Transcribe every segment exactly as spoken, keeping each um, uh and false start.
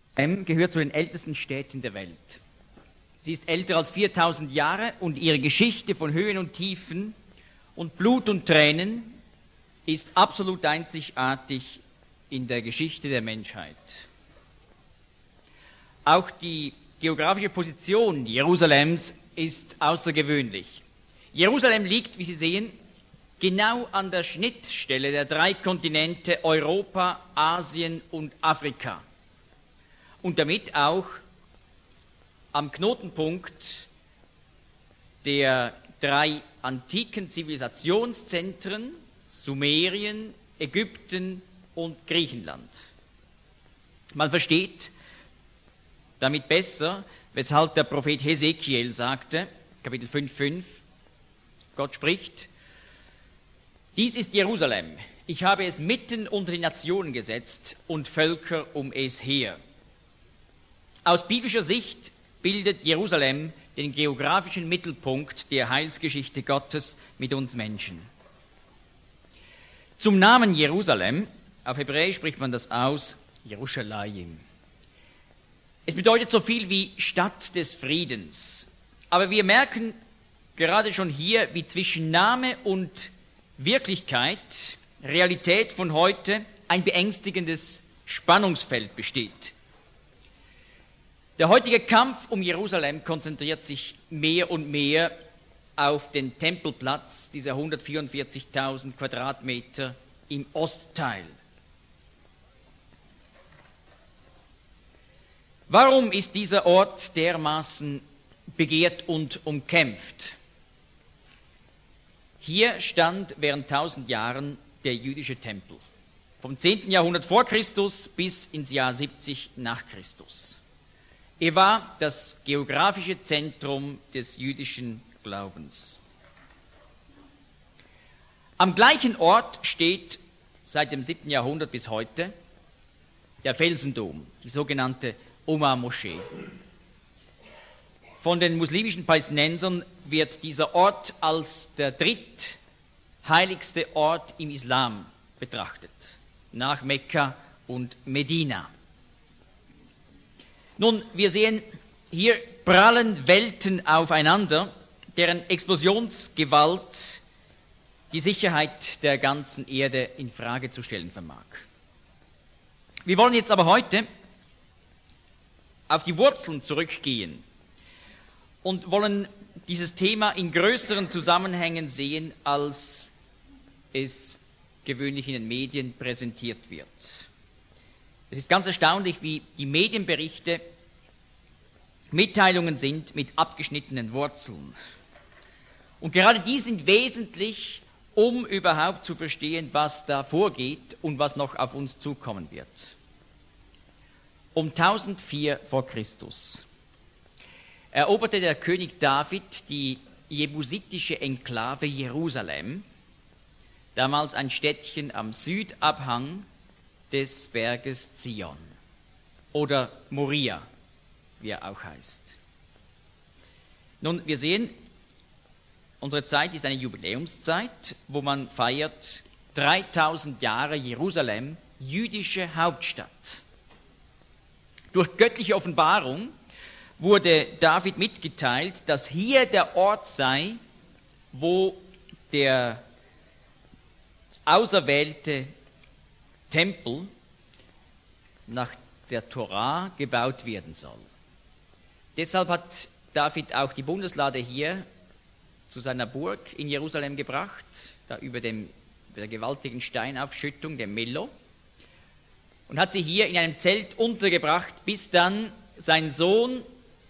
Jerusalem gehört zu den ältesten Städten der Welt. Sie ist älter als viertausend Jahre und ihre Geschichte von Höhen und Tiefen und Blut und Tränen ist absolut einzigartig in der Geschichte der Menschheit. Auch die geografische Position Jerusalems ist außergewöhnlich. Jerusalem liegt, wie Sie sehen, genau an der Schnittstelle der drei Kontinente Europa, Asien und Afrika und damit auch am Knotenpunkt der drei antiken Zivilisationszentren Sumerien, Ägypten und Griechenland. Man versteht damit besser, weshalb der Prophet Hesekiel sagte, Kapitel fünf, fünf, Gott spricht: Dies ist Jerusalem, ich habe es mitten unter die Nationen gesetzt und Völker um es her. Aus biblischer Sicht bildet Jerusalem den geografischen Mittelpunkt der Heilsgeschichte Gottes mit uns Menschen. Zum Namen Jerusalem, auf Hebräisch spricht man das aus, Jerusalem. Es bedeutet so viel wie Stadt des Friedens. Aber wir merken gerade schon hier, wie zwischen Name und Wirklichkeit, Realität von heute, ein beängstigendes Spannungsfeld besteht. Der heutige Kampf um Jerusalem konzentriert sich mehr und mehr auf den Tempelplatz, dieser hundertvierundvierzigtausend Quadratmeter im Ostteil. Warum ist dieser Ort dermaßen begehrt und umkämpft? Hier stand während tausend Jahren der jüdische Tempel, vom zehnten Jahrhundert vor Christus bis ins Jahr siebzig nach Christus. Er war das geografische Zentrum des jüdischen Glaubens. Am gleichen Ort steht seit dem siebten Jahrhundert bis heute der Felsendom, die sogenannte Omar-Moschee. Von den muslimischen Palästinensern wird dieser Ort als der drittheiligste Ort im Islam betrachtet, nach Mekka und Medina. Nun, wir sehen, hier prallen Welten aufeinander, deren Explosionsgewalt die Sicherheit der ganzen Erde in Frage zu stellen vermag. Wir wollen jetzt aber heute auf die Wurzeln zurückgehen und wollen dieses Thema in größeren Zusammenhängen sehen, als es gewöhnlich in den Medien präsentiert wird. Es ist ganz erstaunlich, wie die Medienberichte Mitteilungen sind mit abgeschnittenen Wurzeln. Und gerade die sind wesentlich, um überhaupt zu verstehen, was da vorgeht und was noch auf uns zukommen wird. Um tausendvier vor Christus eroberte der König David die jebusitische Enklave Jerusalem, damals ein Städtchen am Südabhang des Berges Zion oder Moria, wie er auch heißt. Nun, wir sehen, unsere Zeit ist eine Jubiläumszeit, wo man feiert dreitausend Jahre Jerusalem, jüdische Hauptstadt. Durch göttliche Offenbarung wurde David mitgeteilt, dass hier der Ort sei, wo der auserwählte Tempel nach der Torah gebaut werden soll. Deshalb hat David auch die Bundeslade hier zu seiner Burg in Jerusalem gebracht, da über dem, der gewaltigen Steinaufschüttung, dem Millo, und hat sie hier in einem Zelt untergebracht, bis dann sein Sohn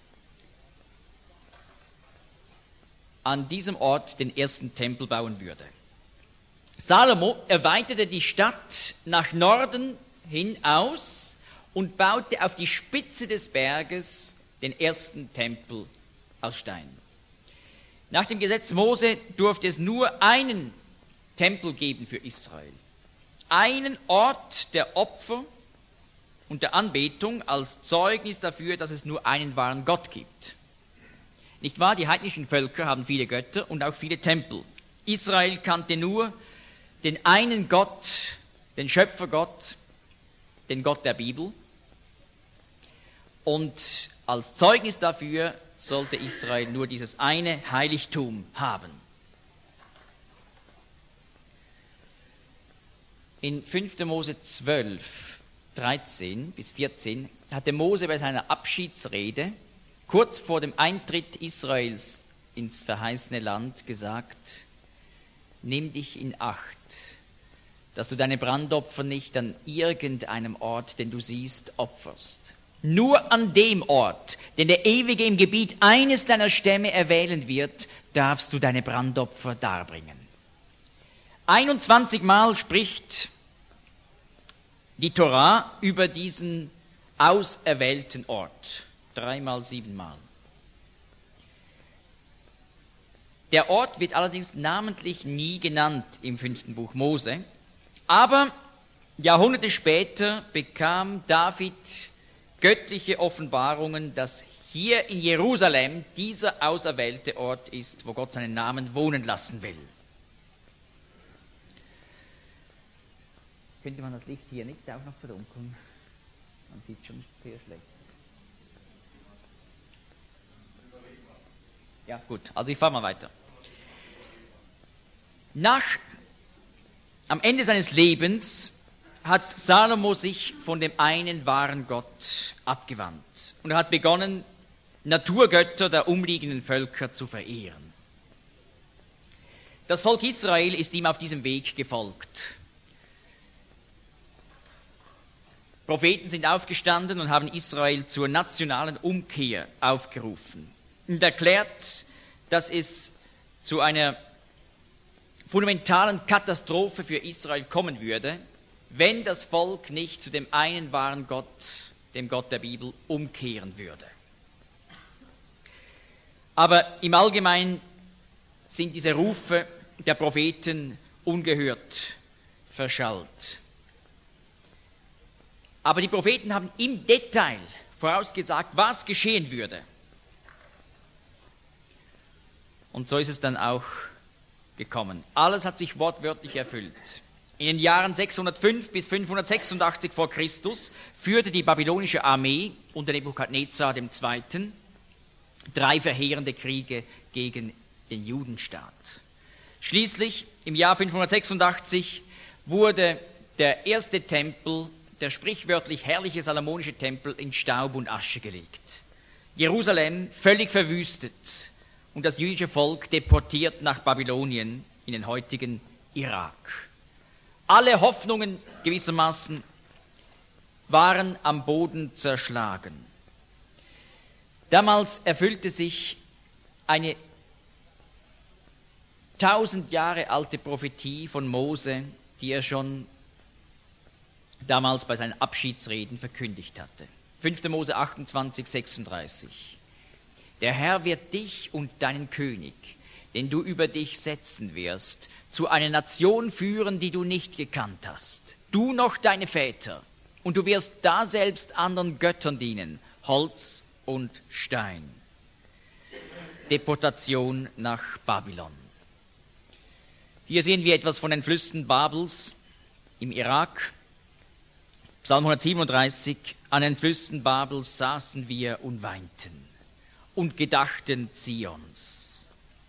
an diesem Ort den ersten Tempel bauen würde. Salomo erweiterte die Stadt nach Norden hin aus und baute auf die Spitze des Berges den ersten Tempel aus Stein. Nach dem Gesetz Mose durfte es nur einen Tempel geben für Israel. Einen Ort der Opfer und der Anbetung als Zeugnis dafür, dass es nur einen wahren Gott gibt. Nicht wahr? Die heidnischen Völker haben viele Götter und auch viele Tempel. Israel kannte nur den einen Gott, den Schöpfergott, den Gott der Bibel. und als Zeugnis dafür sollte Israel nur dieses eine Heiligtum haben. In fünfter Mose zwölf, dreizehn bis vierzehn hatte Mose bei seiner Abschiedsrede kurz vor dem Eintritt Israels ins verheißene Land gesagt: Nimm dich in Acht, dass du deine Brandopfer nicht an irgendeinem Ort, den du siehst, opferst. Nur an dem Ort, den der Ewige im Gebiet eines deiner Stämme erwählen wird, darfst du deine Brandopfer darbringen. einundzwanzig Mal spricht die Torah über diesen auserwählten Ort. Dreimal, siebenmal. Der Ort wird allerdings namentlich nie genannt im fünften Buch Mose. Aber Jahrhunderte später bekam David göttliche Offenbarungen, dass hier in Jerusalem dieser auserwählte Ort ist, wo Gott seinen Namen wohnen lassen will. Könnte man das Licht hier nicht auch noch verdunkeln? Man sieht schon sehr schlecht. Ja, gut, also ich fahre mal weiter. Nach, am Ende seines Lebens hat Salomo sich von dem einen wahren Gott abgewandt und er hat begonnen, Naturgötter der umliegenden Völker zu verehren. Das Volk Israel ist ihm auf diesem Weg gefolgt. Propheten sind aufgestanden und haben Israel zur nationalen Umkehr aufgerufen und erklärt, dass es zu einer fundamentalen Katastrophe für Israel kommen würde, wenn das Volk nicht zu dem einen wahren Gott, dem Gott der Bibel, umkehren würde. Aber im Allgemeinen sind diese Rufe der Propheten ungehört verschallt. Aber die Propheten haben im Detail vorausgesagt, was geschehen würde. Und so ist es dann auch gekommen. Alles hat sich wortwörtlich erfüllt. In den Jahren sechshundertfünf bis fünfhundertsechsundachtzig vor Christus führte die babylonische Armee unter Nebukadnezar der Zweite drei verheerende Kriege gegen den Judenstaat. Schließlich im Jahr fünfhundertsechsundachtzig wurde der erste Tempel, der sprichwörtlich herrliche salomonische Tempel, in Staub und Asche gelegt. Jerusalem völlig verwüstet und das jüdische Volk deportiert nach Babylonien in den heutigen Irak. Alle Hoffnungen gewissermaßen waren am Boden zerschlagen. Damals erfüllte sich eine tausend Jahre alte Prophetie von Mose, die er schon damals bei seinen Abschiedsreden verkündigt hatte. fünfter Mose achtundzwanzig, sechsunddreißig. Der Herr wird dich und deinen König, den du über dich setzen wirst, zu einer Nation führen, die du nicht gekannt hast. Du noch deine Väter, und du wirst daselbst anderen Göttern dienen, Holz und Stein. Deportation nach Babylon. Hier sehen wir etwas von den Flüssen Babels im Irak. Psalm hundertsiebenunddreißig, an den Flüssen Babels saßen wir und weinten und gedachten Zions.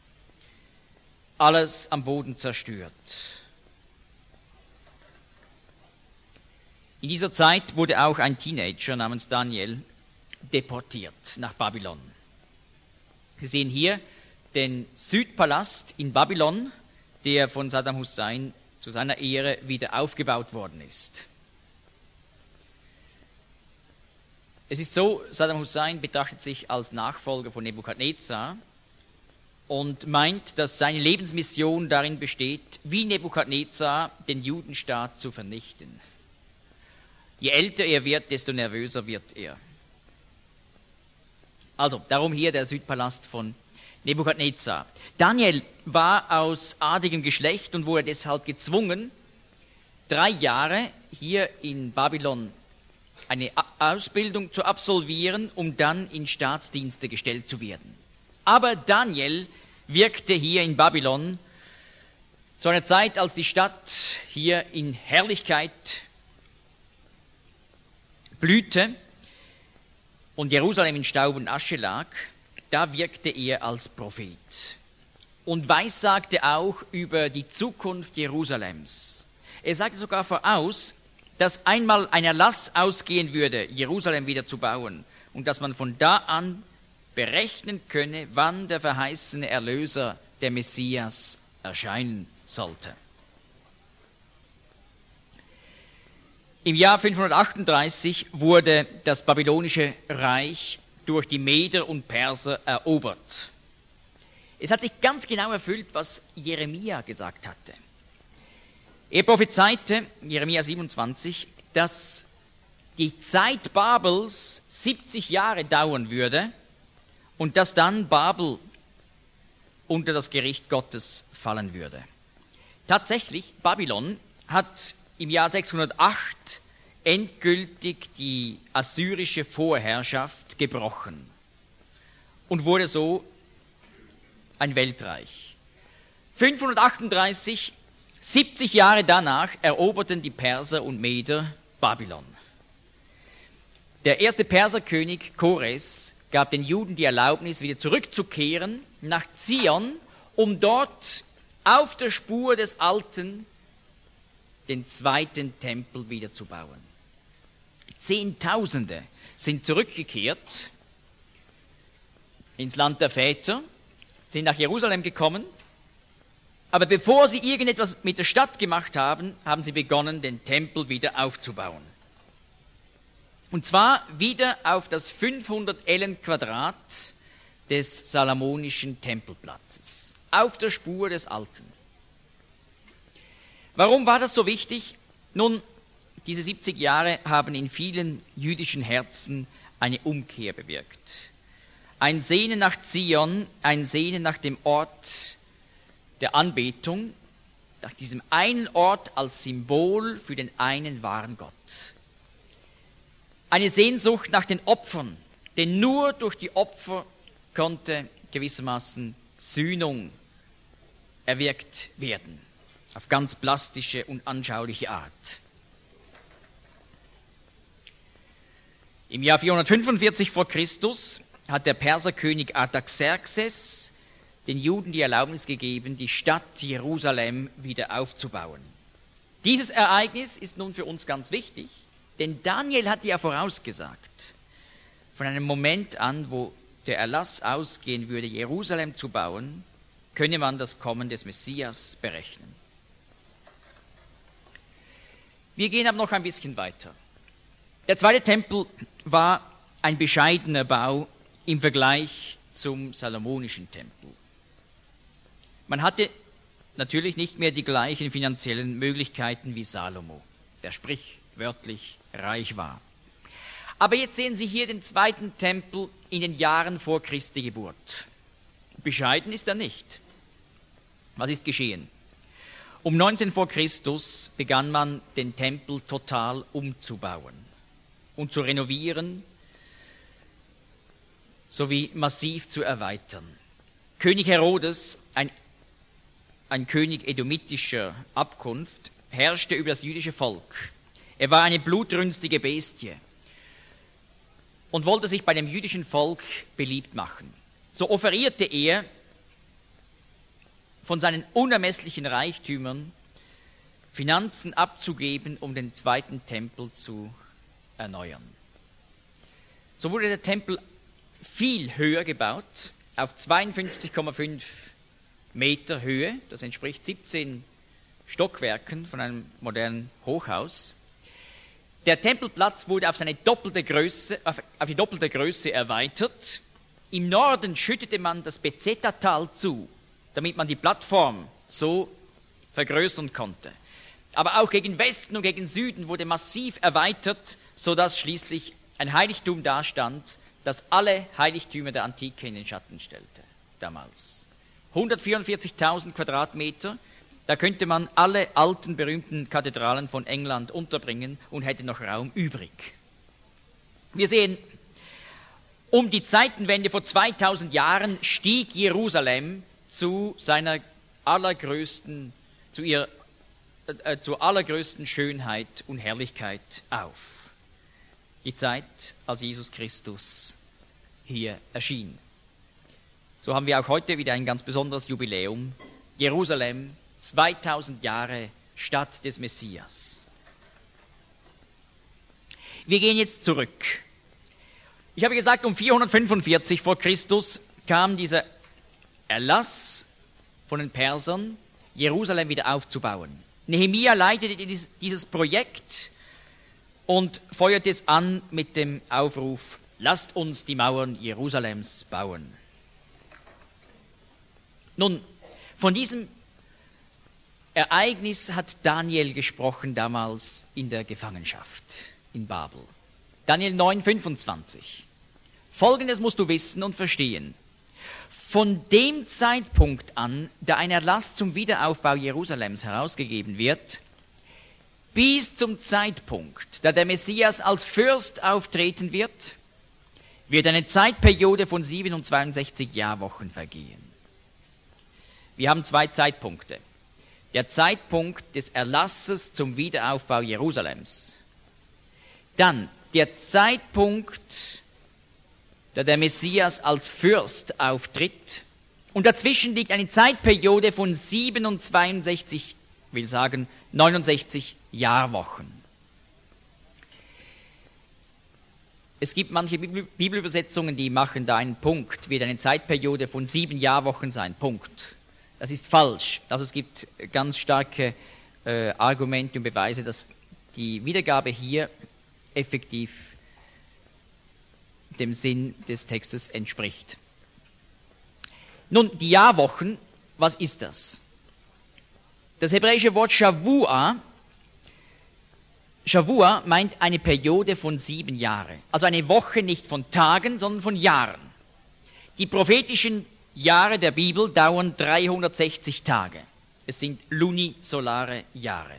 Alles am Boden zerstört. In dieser Zeit wurde auch ein Teenager namens Daniel deportiert nach Babylon. Sie sehen hier den Südpalast in Babylon, der von Saddam Hussein zu seiner Ehre wieder aufgebaut worden ist. Es ist so, Saddam Hussein betrachtet sich als Nachfolger von Nebukadnezar und meint, dass seine Lebensmission darin besteht, wie Nebukadnezar den Judenstaat zu vernichten. Je älter er wird, desto nervöser wird er. Also, darum hier der Südpalast von Nebukadnezar. Daniel war aus adligem Geschlecht und wurde deshalb gezwungen, drei Jahre hier in Babylon eine Ausbildung zu absolvieren, um dann in Staatsdienste gestellt zu werden. Aber Daniel wirkte hier in Babylon zu einer Zeit, als die Stadt hier in Herrlichkeit blühte und Jerusalem in Staub und Asche lag, da wirkte er als Prophet und weissagte auch über die Zukunft Jerusalems. Er sagte sogar voraus, dass einmal ein Erlass ausgehen würde, Jerusalem wieder zu bauen und dass man von da an berechnen könne, wann der verheißene Erlöser, der Messias, erscheinen sollte. Im Jahr fünfhundertachtunddreißig wurde das babylonische Reich durch die Meder und Perser erobert. Es hat sich ganz genau erfüllt, was Jeremia gesagt hatte. Er prophezeite, Jeremia siebenundzwanzig, dass die Zeit Babels siebzig Jahre dauern würde und dass dann Babel unter das Gericht Gottes fallen würde. Tatsächlich, Babylon hat im Jahr sechshundertacht endgültig die assyrische Vorherrschaft gebrochen und wurde so ein Weltreich. fünfhundertachtunddreißig, siebzig Jahre danach, eroberten die Perser und Meder Babylon. Der erste Perserkönig Kores gab den Juden die Erlaubnis, wieder zurückzukehren nach Zion, um dort auf der Spur des Alten den zweiten Tempel wieder zu bauen. Zehntausende sind zurückgekehrt ins Land der Väter, sind nach Jerusalem gekommen, aber bevor sie irgendetwas mit der Stadt gemacht haben, haben sie begonnen, den Tempel wieder aufzubauen. Und zwar wieder auf das fünfhundert Ellen Quadrat des Salomonischen Tempelplatzes, auf der Spur des Alten. Warum war das so wichtig? Nun, diese siebzig Jahre haben in vielen jüdischen Herzen eine Umkehr bewirkt. Ein Sehnen nach Zion, ein Sehnen nach dem Ort der Anbetung, nach diesem einen Ort als Symbol für den einen wahren Gott. Eine Sehnsucht nach den Opfern, denn nur durch die Opfer konnte gewissermaßen Sühnung erwirkt werden, auf ganz plastische und anschauliche Art. Im Jahr vierhundertfünfundvierzig vor Christus hat der Perserkönig Artaxerxes den Juden die Erlaubnis gegeben, die Stadt Jerusalem wieder aufzubauen. Dieses Ereignis ist nun für uns ganz wichtig, denn Daniel hat ja vorausgesagt, von einem Moment an, wo der Erlass ausgehen würde, Jerusalem zu bauen, könne man das Kommen des Messias berechnen. Wir gehen aber noch ein bisschen weiter. Der zweite Tempel war ein bescheidener Bau im Vergleich zum Salomonischen Tempel. Man hatte natürlich nicht mehr die gleichen finanziellen Möglichkeiten wie Salomo, der sprichwörtlich reich war. Aber jetzt sehen Sie hier den zweiten Tempel in den Jahren vor Christi Geburt. Bescheiden ist er nicht. Was ist geschehen? Um neunzehn vor Christus begann man, den Tempel total umzubauen und zu renovieren sowie massiv zu erweitern. König Herodes, ein, ein König edomitischer Abkunft, herrschte über das jüdische Volk. Er war eine blutrünstige Bestie und wollte sich bei dem jüdischen Volk beliebt machen. So offerierte er von seinen unermesslichen Reichtümern Finanzen abzugeben, um den zweiten Tempel zu erneuern. So wurde der Tempel viel höher gebaut, auf zweiundfünfzig Komma fünf Meter Höhe, das entspricht siebzehn Stockwerken von einem modernen Hochhaus. Der Tempelplatz wurde auf seine doppelte Größe, auf, auf die doppelte Größe erweitert. Im Norden schüttete man das Bezeta-Tal zu, damit man die Plattform so vergrößern konnte. Aber auch gegen Westen und gegen Süden wurde massiv erweitert, sodass schließlich ein Heiligtum dastand, das alle Heiligtümer der Antike in den Schatten stellte, damals. hundertvierundvierzigtausend Quadratmeter, da könnte man alle alten, berühmten Kathedralen von England unterbringen und hätte noch Raum übrig. Wir sehen, um die Zeitenwende vor zweitausend Jahren stieg Jerusalem zu seiner allergrößten, zu ihrer, äh, zur allergrößten Schönheit und Herrlichkeit auf. die Zeit, als Jesus Christus hier erschien. So haben wir auch heute wieder ein ganz besonderes Jubiläum. Jerusalem, zweitausend Jahre Stadt des Messias. Wir gehen jetzt zurück. Ich habe gesagt, um vierhundertfünfundvierzig vor Christus kam dieser Erlass von den Persern, Jerusalem wieder aufzubauen. Nehemia leitete dieses Projekt und feuerte es an mit dem Aufruf: Lasst uns die Mauern Jerusalems bauen. Nun, von diesem Ereignis hat Daniel gesprochen damals in der Gefangenschaft in Babel. Daniel neun, fünfundzwanzig. Folgendes musst du wissen und verstehen. Von dem Zeitpunkt an, da ein Erlass zum Wiederaufbau Jerusalems herausgegeben wird, bis zum Zeitpunkt, da der Messias als Fürst auftreten wird, wird eine Zeitperiode von siebenundzwanzig Jahrwochen vergehen. Wir haben zwei Zeitpunkte. Der Zeitpunkt des Erlasses zum Wiederaufbau Jerusalems. Dann der Zeitpunkt, da der Messias als Fürst auftritt. Und dazwischen liegt eine Zeitperiode von siebenundzwanzig, will sagen neunundsechzig Jahrwochen. Es gibt manche Bibelübersetzungen, die machen da einen Punkt, wird eine Zeitperiode von sieben Jahrwochen sein, Punkt. Das ist falsch. Also es gibt ganz starke äh, Argumente und Beweise, dass die Wiedergabe hier effektiv dem Sinn des Textes entspricht. Nun, die Jahrwochen, was ist das? Das hebräische Wort Shavua, Shavua meint eine Periode von sieben Jahren. Also eine Woche nicht von Tagen, sondern von Jahren. Die prophetischen Jahre der Bibel dauern dreihundertsechzig Tage. Es sind lunisolare Jahre.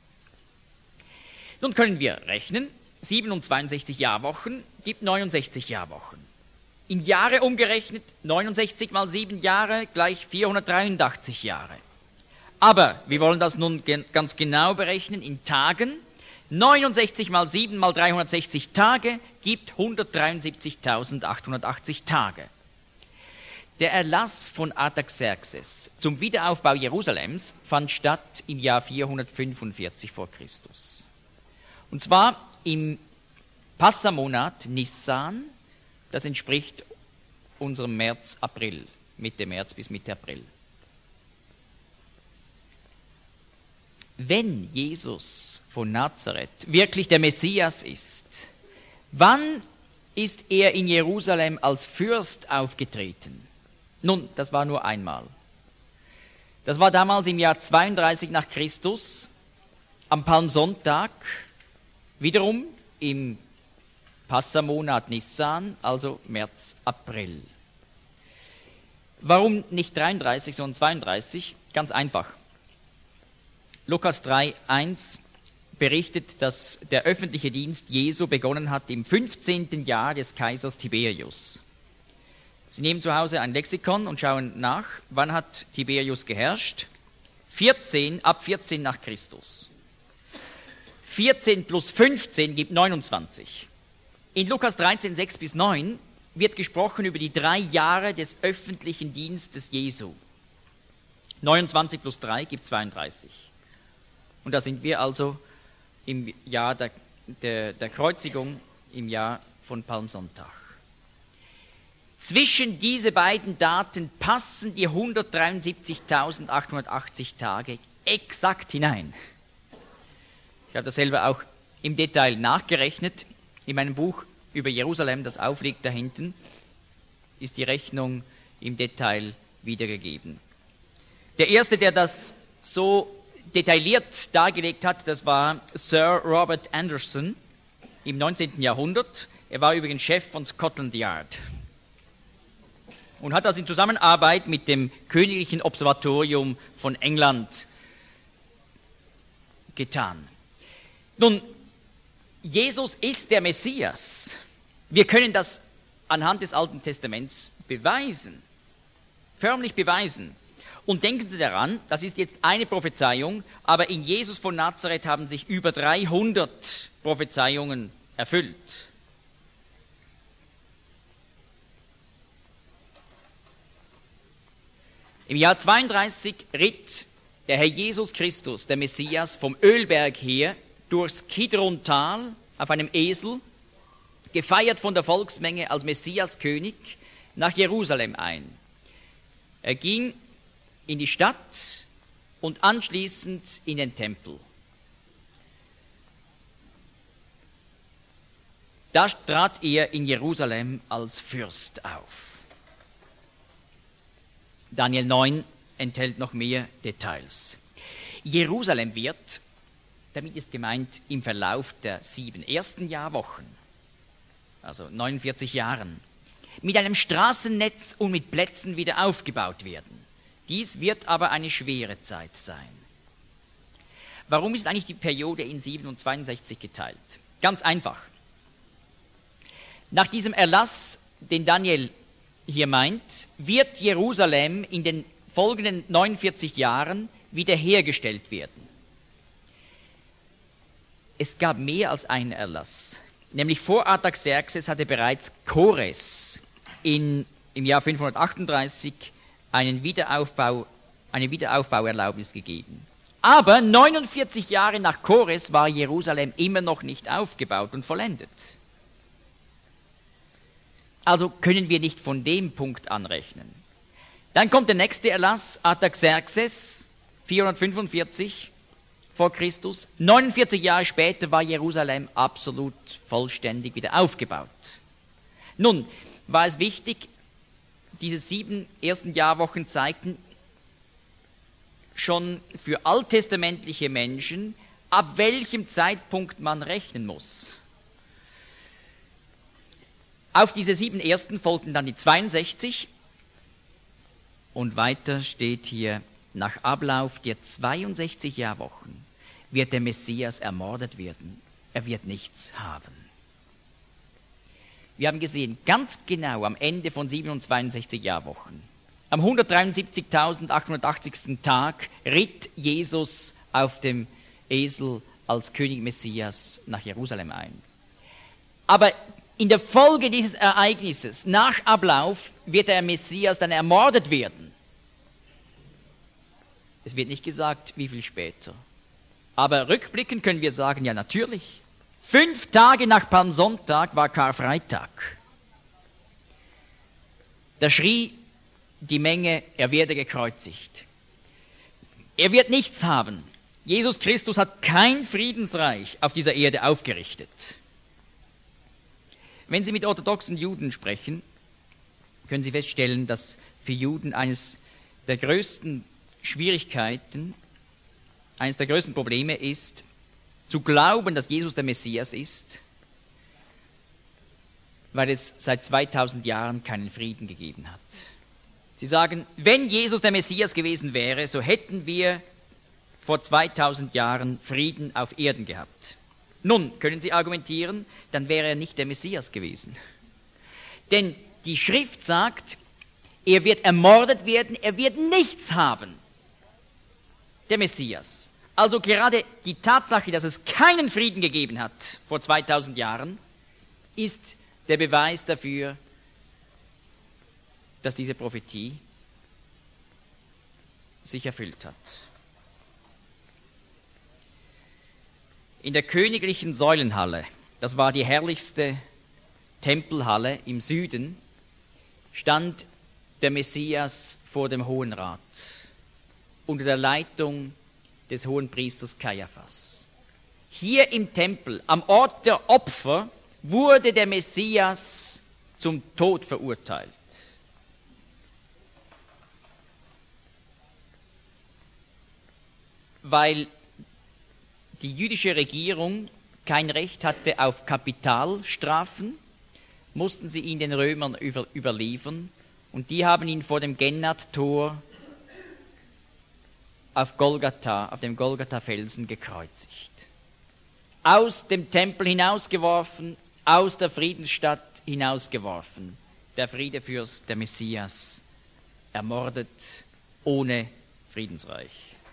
Nun können wir rechnen. siebenundzwanzig Jahrwochen gibt neunundsechzig Jahrwochen. In Jahre umgerechnet, neunundsechzig mal sieben Jahre gleich vierhundertdreiundachtzig Jahre. Aber wir wollen das nun gen- ganz genau berechnen in Tagen. neunundsechzig mal sieben mal dreihundertsechzig Tage gibt hundertdreiundsiebzigtausendachthundertachtzig Tage. Der Erlass von Artaxerxes zum Wiederaufbau Jerusalems fand statt im Jahr vierhundertfünfundvierzig vor Christus. Und zwar im Passamonat Nissan, das entspricht unserem März, April, Mitte März bis Mitte April. Wenn Jesus von Nazareth wirklich der Messias ist, wann ist er in Jerusalem als Fürst aufgetreten? Nun, das war nur einmal. Das war damals im Jahr zweiunddreißig nach Christus, am Palmsonntag, wiederum im Passamonat Nissan, also März, April. Warum nicht dreiunddreißig, sondern zweiunddreißig? Ganz einfach. Lukas drei, eins berichtet, dass der öffentliche Dienst Jesu begonnen hat im fünfzehnten Jahr des Kaisers Tiberius. Sie nehmen zu Hause ein Lexikon und schauen nach, wann hat Tiberius geherrscht? vierzehn, ab vierzehn nach Christus. vierzehn plus fünfzehn gibt neunundzwanzig. In Lukas dreizehn, sechs bis neun wird gesprochen über die drei Jahre des öffentlichen Dienstes Jesu. neunundzwanzig plus drei gibt zweiunddreißig. Und da sind wir also im Jahr der, der, der Kreuzigung, im Jahr von Palmsonntag. Zwischen diese beiden Daten passen die hundertdreiundsiebzigtausendachthundertachtzig Tage exakt hinein. Ich habe das selber auch im Detail nachgerechnet. In meinem Buch über Jerusalem, das aufliegt da hinten, ist die Rechnung im Detail wiedergegeben. Der erste, der das so detailliert dargelegt hat, das war Sir Robert Anderson im neunzehnten Jahrhundert. Er war übrigens Chef von Scotland Yard und hat das in Zusammenarbeit mit dem Königlichen Observatorium von England getan. Nun, Jesus ist der Messias. Wir können das anhand des Alten Testaments beweisen, förmlich beweisen. Und denken Sie daran, das ist jetzt eine Prophezeiung, aber in Jesus von Nazareth haben sich über dreihundert Prophezeiungen erfüllt. Im Jahr zweiunddreißig ritt der Herr Jesus Christus, der Messias, vom Ölberg her durchs Kidrontal auf einem Esel, gefeiert von der Volksmenge als Messiaskönig, nach Jerusalem ein. Er ging in die Stadt und anschließend in den Tempel. Da trat er in Jerusalem als Fürst auf. Daniel neun enthält noch mehr Details. Jerusalem wird, damit ist gemeint im Verlauf der sieben ersten Jahrwochen, also neunundvierzig Jahren, mit einem Straßennetz und mit Plätzen wieder aufgebaut werden. Dies wird aber eine schwere Zeit sein. Warum ist eigentlich die Periode in sieben und zweiundsechzig geteilt? Ganz einfach. Nach diesem Erlass, den Daniel hier meint, wird Jerusalem in den folgenden neunundvierzig Jahren wiederhergestellt werden. Es gab mehr als einen Erlass. Nämlich vor Artaxerxes hatte bereits Kores in, im Jahr fünfhundertachtunddreißig einen Wiederaufbau, eine Wiederaufbauerlaubnis gegeben. Aber neunundvierzig Jahre nach Kores war Jerusalem immer noch nicht aufgebaut und vollendet. Also können wir nicht von dem Punkt anrechnen. Dann kommt der nächste Erlass, Artaxerxes, vierhundertfünfundvierzig vor Christus. neunundvierzig Jahre später war Jerusalem absolut vollständig wieder aufgebaut. Nun war es wichtig, diese sieben ersten Jahrwochen zeigten schon für alttestamentliche Menschen, ab welchem Zeitpunkt man rechnen muss. Auf diese sieben ersten folgten dann die zweiundsechzig und weiter steht hier, nach Ablauf der zweiundsechzig Jahrwochen wird der Messias ermordet werden. Er wird nichts haben. Wir haben gesehen, ganz genau am Ende von sieben und zweiundsechzig Jahrwochen, am hundertdreiundsiebzigtausendachthundertachtzigsten Tag ritt Jesus auf dem Esel als König Messias nach Jerusalem ein. Aber in der Folge dieses Ereignisses, nach Ablauf, wird der Messias dann ermordet werden. Es wird nicht gesagt, wie viel später. Aber rückblickend können wir sagen, ja natürlich. Fünf Tage nach Palmsonntag war Karfreitag. Da schrie die Menge, er werde gekreuzigt. Er wird nichts haben. Jesus Christus hat kein Friedensreich auf dieser Erde aufgerichtet. Wenn Sie mit orthodoxen Juden sprechen, können Sie feststellen, dass für Juden eines der größten Schwierigkeiten, eines der größten Probleme ist, zu glauben, dass Jesus der Messias ist, weil es seit zweitausend Jahren keinen Frieden gegeben hat. Sie sagen, wenn Jesus der Messias gewesen wäre, so hätten wir vor zweitausend Jahren Frieden auf Erden gehabt. Nun, können Sie argumentieren, dann wäre er nicht der Messias gewesen. Denn die Schrift sagt, er wird ermordet werden, er wird nichts haben. Der Messias. Also gerade die Tatsache, dass es keinen Frieden gegeben hat vor zweitausend Jahren, ist der Beweis dafür, dass diese Prophetie sich erfüllt hat. In der königlichen Säulenhalle, das war die herrlichste Tempelhalle im Süden, stand der Messias vor dem Hohen Rat unter der Leitung des Hohenpriesters Kaiaphas. Hier im Tempel, am Ort der Opfer, wurde der Messias zum Tod verurteilt. Weil die jüdische Regierung kein Recht hatte auf Kapitalstrafen, mussten sie ihn den Römern über, überliefern und die haben ihn vor dem Gennat-Tor auf Golgatha, auf dem Golgatha-Felsen gekreuzigt. Aus dem Tempel hinausgeworfen, aus der Friedensstadt hinausgeworfen. Der Friedefürst, der Messias, ermordet ohne Friedensreich.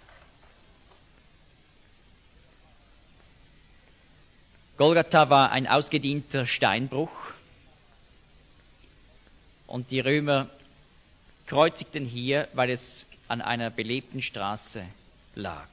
Golgatha war ein ausgedienter Steinbruch und die Römer kreuzigten hier, weil es an einer belebten Straße lag.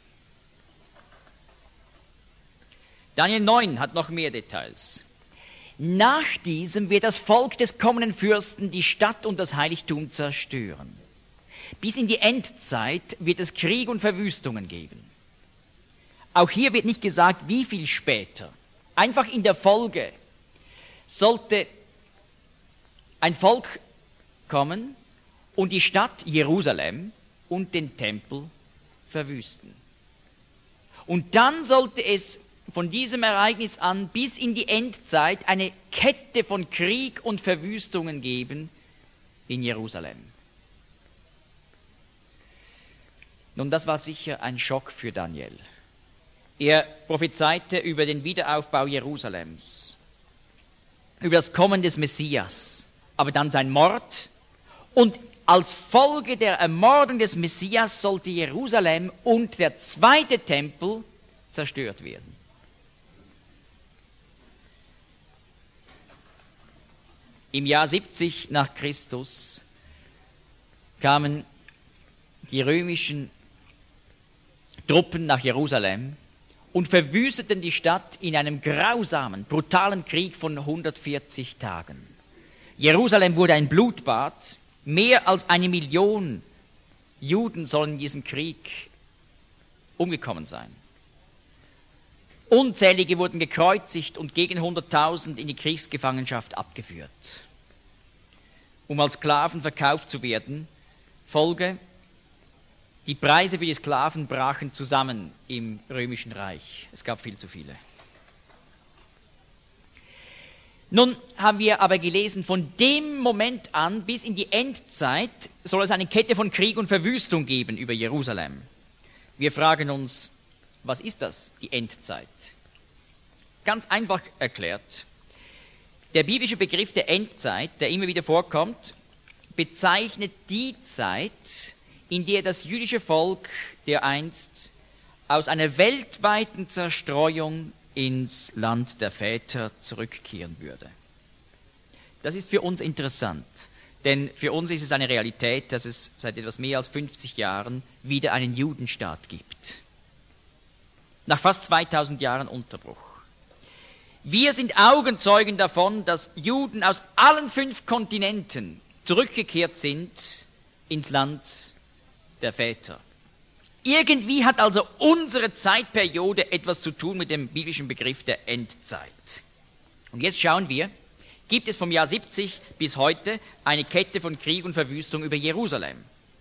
Daniel neun hat noch mehr Details. Nach diesem wird das Volk des kommenden Fürsten die Stadt und das Heiligtum zerstören. Bis in die Endzeit wird es Krieg und Verwüstungen geben. Auch hier wird nicht gesagt, wie viel später. Einfach in der Folge sollte ein Volk kommen und die Stadt Jerusalem und den Tempel verwüsten. Und dann sollte es von diesem Ereignis an bis in die Endzeit eine Kette von Krieg und Verwüstungen geben in Jerusalem. Nun, das war sicher ein Schock für Daniel. Er prophezeite über den Wiederaufbau Jerusalems, über das Kommen des Messias, aber dann sein Mord. Und als Folge der Ermordung des Messias sollte Jerusalem und der zweite Tempel zerstört werden. Im Jahr siebzig nach Christus kamen die römischen Truppen nach Jerusalem und verwüsteten die Stadt in einem grausamen, brutalen Krieg von hundertvierzig Tagen. Jerusalem wurde ein Blutbad. Mehr als eine Million Juden sollen in diesem Krieg umgekommen sein. Unzählige wurden gekreuzigt und gegen hunderttausend in die Kriegsgefangenschaft abgeführt, um als Sklaven verkauft zu werden. Folge: Die Preise für die Sklaven brachen zusammen im Römischen Reich. Es gab viel zu viele. Nun haben wir aber gelesen, von dem Moment an bis in die Endzeit soll es eine Kette von Krieg und Verwüstung geben über Jerusalem. Wir fragen uns, was ist das, die Endzeit? Ganz einfach erklärt, der biblische Begriff der Endzeit, der immer wieder vorkommt, bezeichnet die Zeit, in der das jüdische Volk dereinst aus einer weltweiten Zerstreuung ins Land der Väter zurückkehren würde. Das ist für uns interessant, denn für uns ist es eine Realität, dass es seit etwas mehr als fünfzig Jahren wieder einen Judenstaat gibt. Nach fast zweitausend Jahren Unterbruch. Wir sind Augenzeugen davon, dass Juden aus allen fünf Kontinenten zurückgekehrt sind ins Land der Väter. Irgendwie hat also unsere Zeitperiode etwas zu tun mit dem biblischen Begriff der Endzeit. Und jetzt schauen wir, gibt es vom Jahr siebzig bis heute eine Kette von Krieg und Verwüstung über Jerusalem.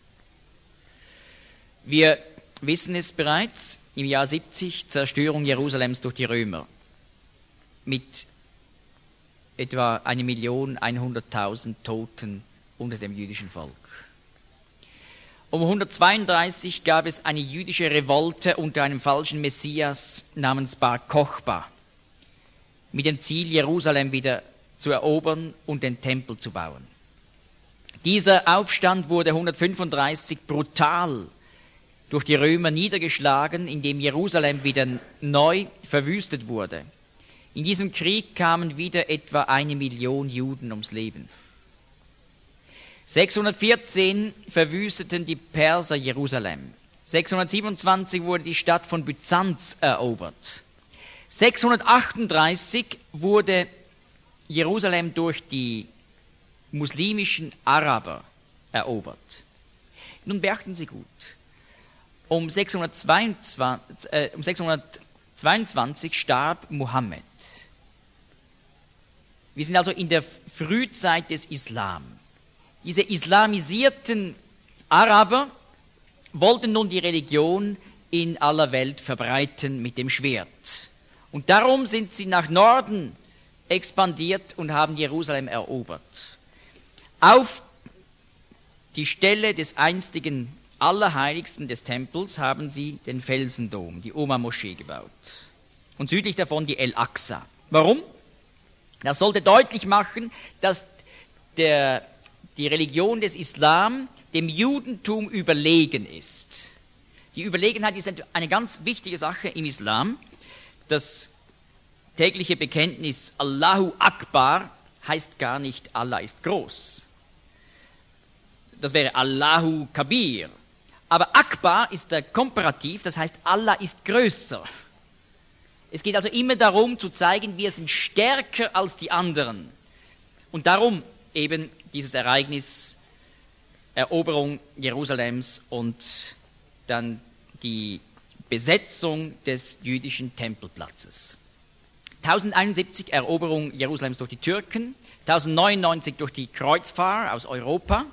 Wir wissen es bereits, im Jahr siebzig Zerstörung Jerusalems durch die Römer mit etwa eine Million hunderttausend Toten unter dem jüdischen Volk. Um hundertzweiunddreißig gab es eine jüdische Revolte unter einem falschen Messias namens Bar Kochba mit dem Ziel, Jerusalem wieder zu erobern und den Tempel zu bauen. Dieser Aufstand wurde hundertfünfunddreißig brutal durch die Römer niedergeschlagen, indem Jerusalem wieder neu verwüstet wurde. In diesem Krieg kamen wieder etwa eine Million Juden ums Leben. sechshundertvierzehn verwüsteten die Perser Jerusalem. sechshundertsiebenundzwanzig wurde die Stadt von Byzanz erobert. sechshundertachtunddreißig wurde Jerusalem durch die muslimischen Araber erobert. Nun beachten Sie gut, um sechshundertzweiundzwanzig, äh, um sechshundertzweiundzwanzig starb Mohammed. Wir sind also in der Frühzeit des Islam. Diese islamisierten Araber wollten nun die Religion in aller Welt verbreiten mit dem Schwert. Und darum sind sie nach Norden expandiert und haben Jerusalem erobert. Auf die Stelle des einstigen Allerheiligsten des Tempels haben sie den Felsendom, die Oma-Moschee gebaut. Und südlich davon die El-Aqsa. Warum? Das sollte deutlich machen, dass der die Religion des Islam dem Judentum überlegen ist. Die Überlegenheit ist eine ganz wichtige Sache im Islam. Das tägliche Bekenntnis Allahu Akbar heißt gar nicht Allah ist groß. das wäre Allahu Kabir. Aber Akbar ist der Komparativ, das heißt, Allah ist größer. Es geht also immer darum, zu zeigen, wir sind stärker als die anderen. Und darum eben dieses Ereignis, Eroberung Jerusalems und dann die Besetzung des jüdischen Tempelplatzes. tausendeinundsiebzig Eroberung Jerusalems durch die Türken, tausendneunundneunzig durch die Kreuzfahrer aus Europa,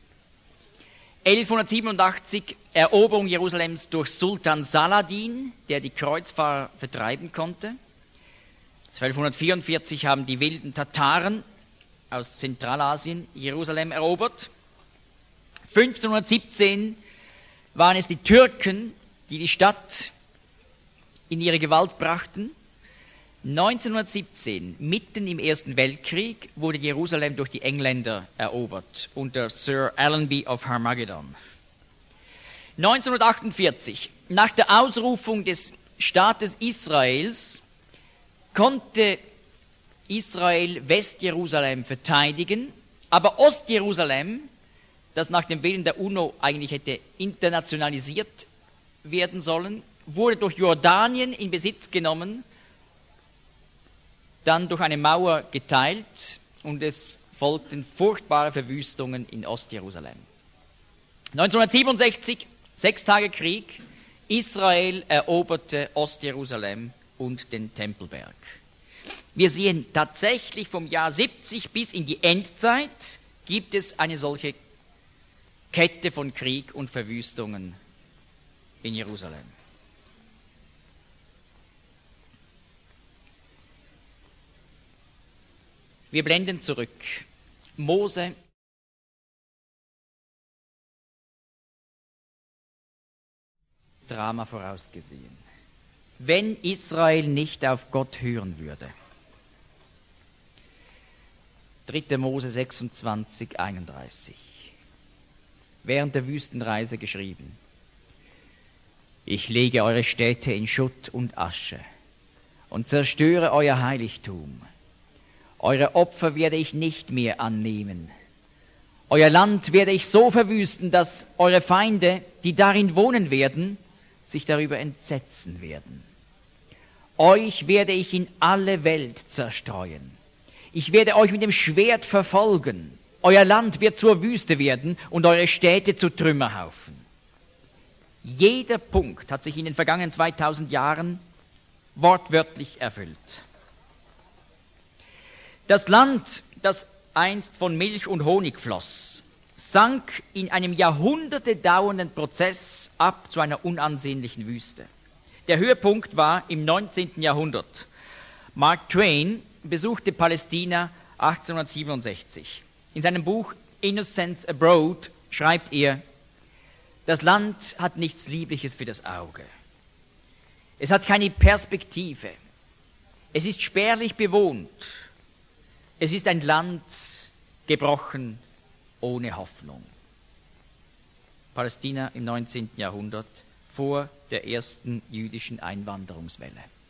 elfhundertsiebenundachtzig Eroberung Jerusalems durch Sultan Saladin, der die Kreuzfahrer vertreiben konnte. zwölfhundertvierundvierzig haben die wilden Tataren aus Zentralasien Jerusalem erobert. fünfzehnhundertsiebzehn waren es die Türken, die die Stadt in ihre Gewalt brachten. neunzehnhundertsiebzehn, mitten im Ersten Weltkrieg, wurde Jerusalem durch die Engländer erobert, unter Sir Allenby of Harmageddon. neunzehnhundertachtundvierzig, nach der Ausrufung des Staates Israels, konnte Israel Westjerusalem verteidigen, aber Ostjerusalem, das nach dem Willen der UNO eigentlich hätte internationalisiert werden sollen, wurde durch Jordanien in Besitz genommen, dann durch eine Mauer geteilt und es folgten furchtbare Verwüstungen in Ostjerusalem. neunzehnhundertsiebenundsechzig, sechs Tage Krieg, Israel eroberte Ostjerusalem und den Tempelberg. Wir sehen tatsächlich vom Jahr siebzig bis in die Endzeit gibt es eine solche Kette von Krieg und Verwüstungen in Jerusalem. Wir blenden zurück. Mose Drama vorausgesehen. Wenn Israel nicht auf Gott hören würde. dritter Mose sechsundzwanzig, einunddreißig. Während der Wüstenreise geschrieben. Ich lege eure Städte in Schutt und Asche und zerstöre euer Heiligtum. Eure Opfer werde ich nicht mehr annehmen. Euer Land werde ich so verwüsten, dass eure Feinde, die darin wohnen werden, sich darüber entsetzen werden. Euch werde ich in alle Welt zerstreuen. Ich werde euch mit dem Schwert verfolgen. Euer Land wird zur Wüste werden und eure Städte zu Trümmerhaufen. Jeder Punkt hat sich in den vergangenen zweitausend Jahren wortwörtlich erfüllt. Das Land, das einst von Milch und Honig floss, sank in einem Jahrhunderte dauernden Prozess ab zu einer unansehnlichen Wüste. Der Höhepunkt war im neunzehnten Jahrhundert. Mark Twain besuchte Palästina achtzehnhundertsiebenundsechzig. In seinem Buch Innocents Abroad schreibt er, das Land hat nichts Liebliches für das Auge. Es hat keine Perspektive. Es ist spärlich bewohnt. Es ist ein Land gebrochen ohne Hoffnung. Palästina im neunzehnten Jahrhundert, vor der ersten jüdischen Einwanderungswelle.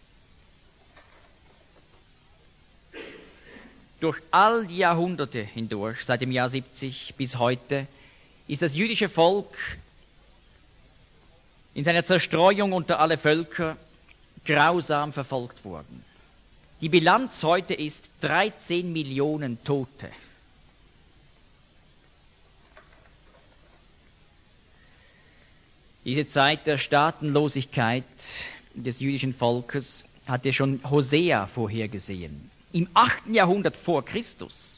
Durch all die Jahrhunderte hindurch, seit dem Jahr siebzig bis heute, ist das jüdische Volk in seiner Zerstreuung unter alle Völker grausam verfolgt worden. Die Bilanz heute ist dreizehn Millionen Tote. Diese Zeit der Staatenlosigkeit des jüdischen Volkes hatte schon Hosea vorhergesehen. Im achten Jahrhundert vor Christus.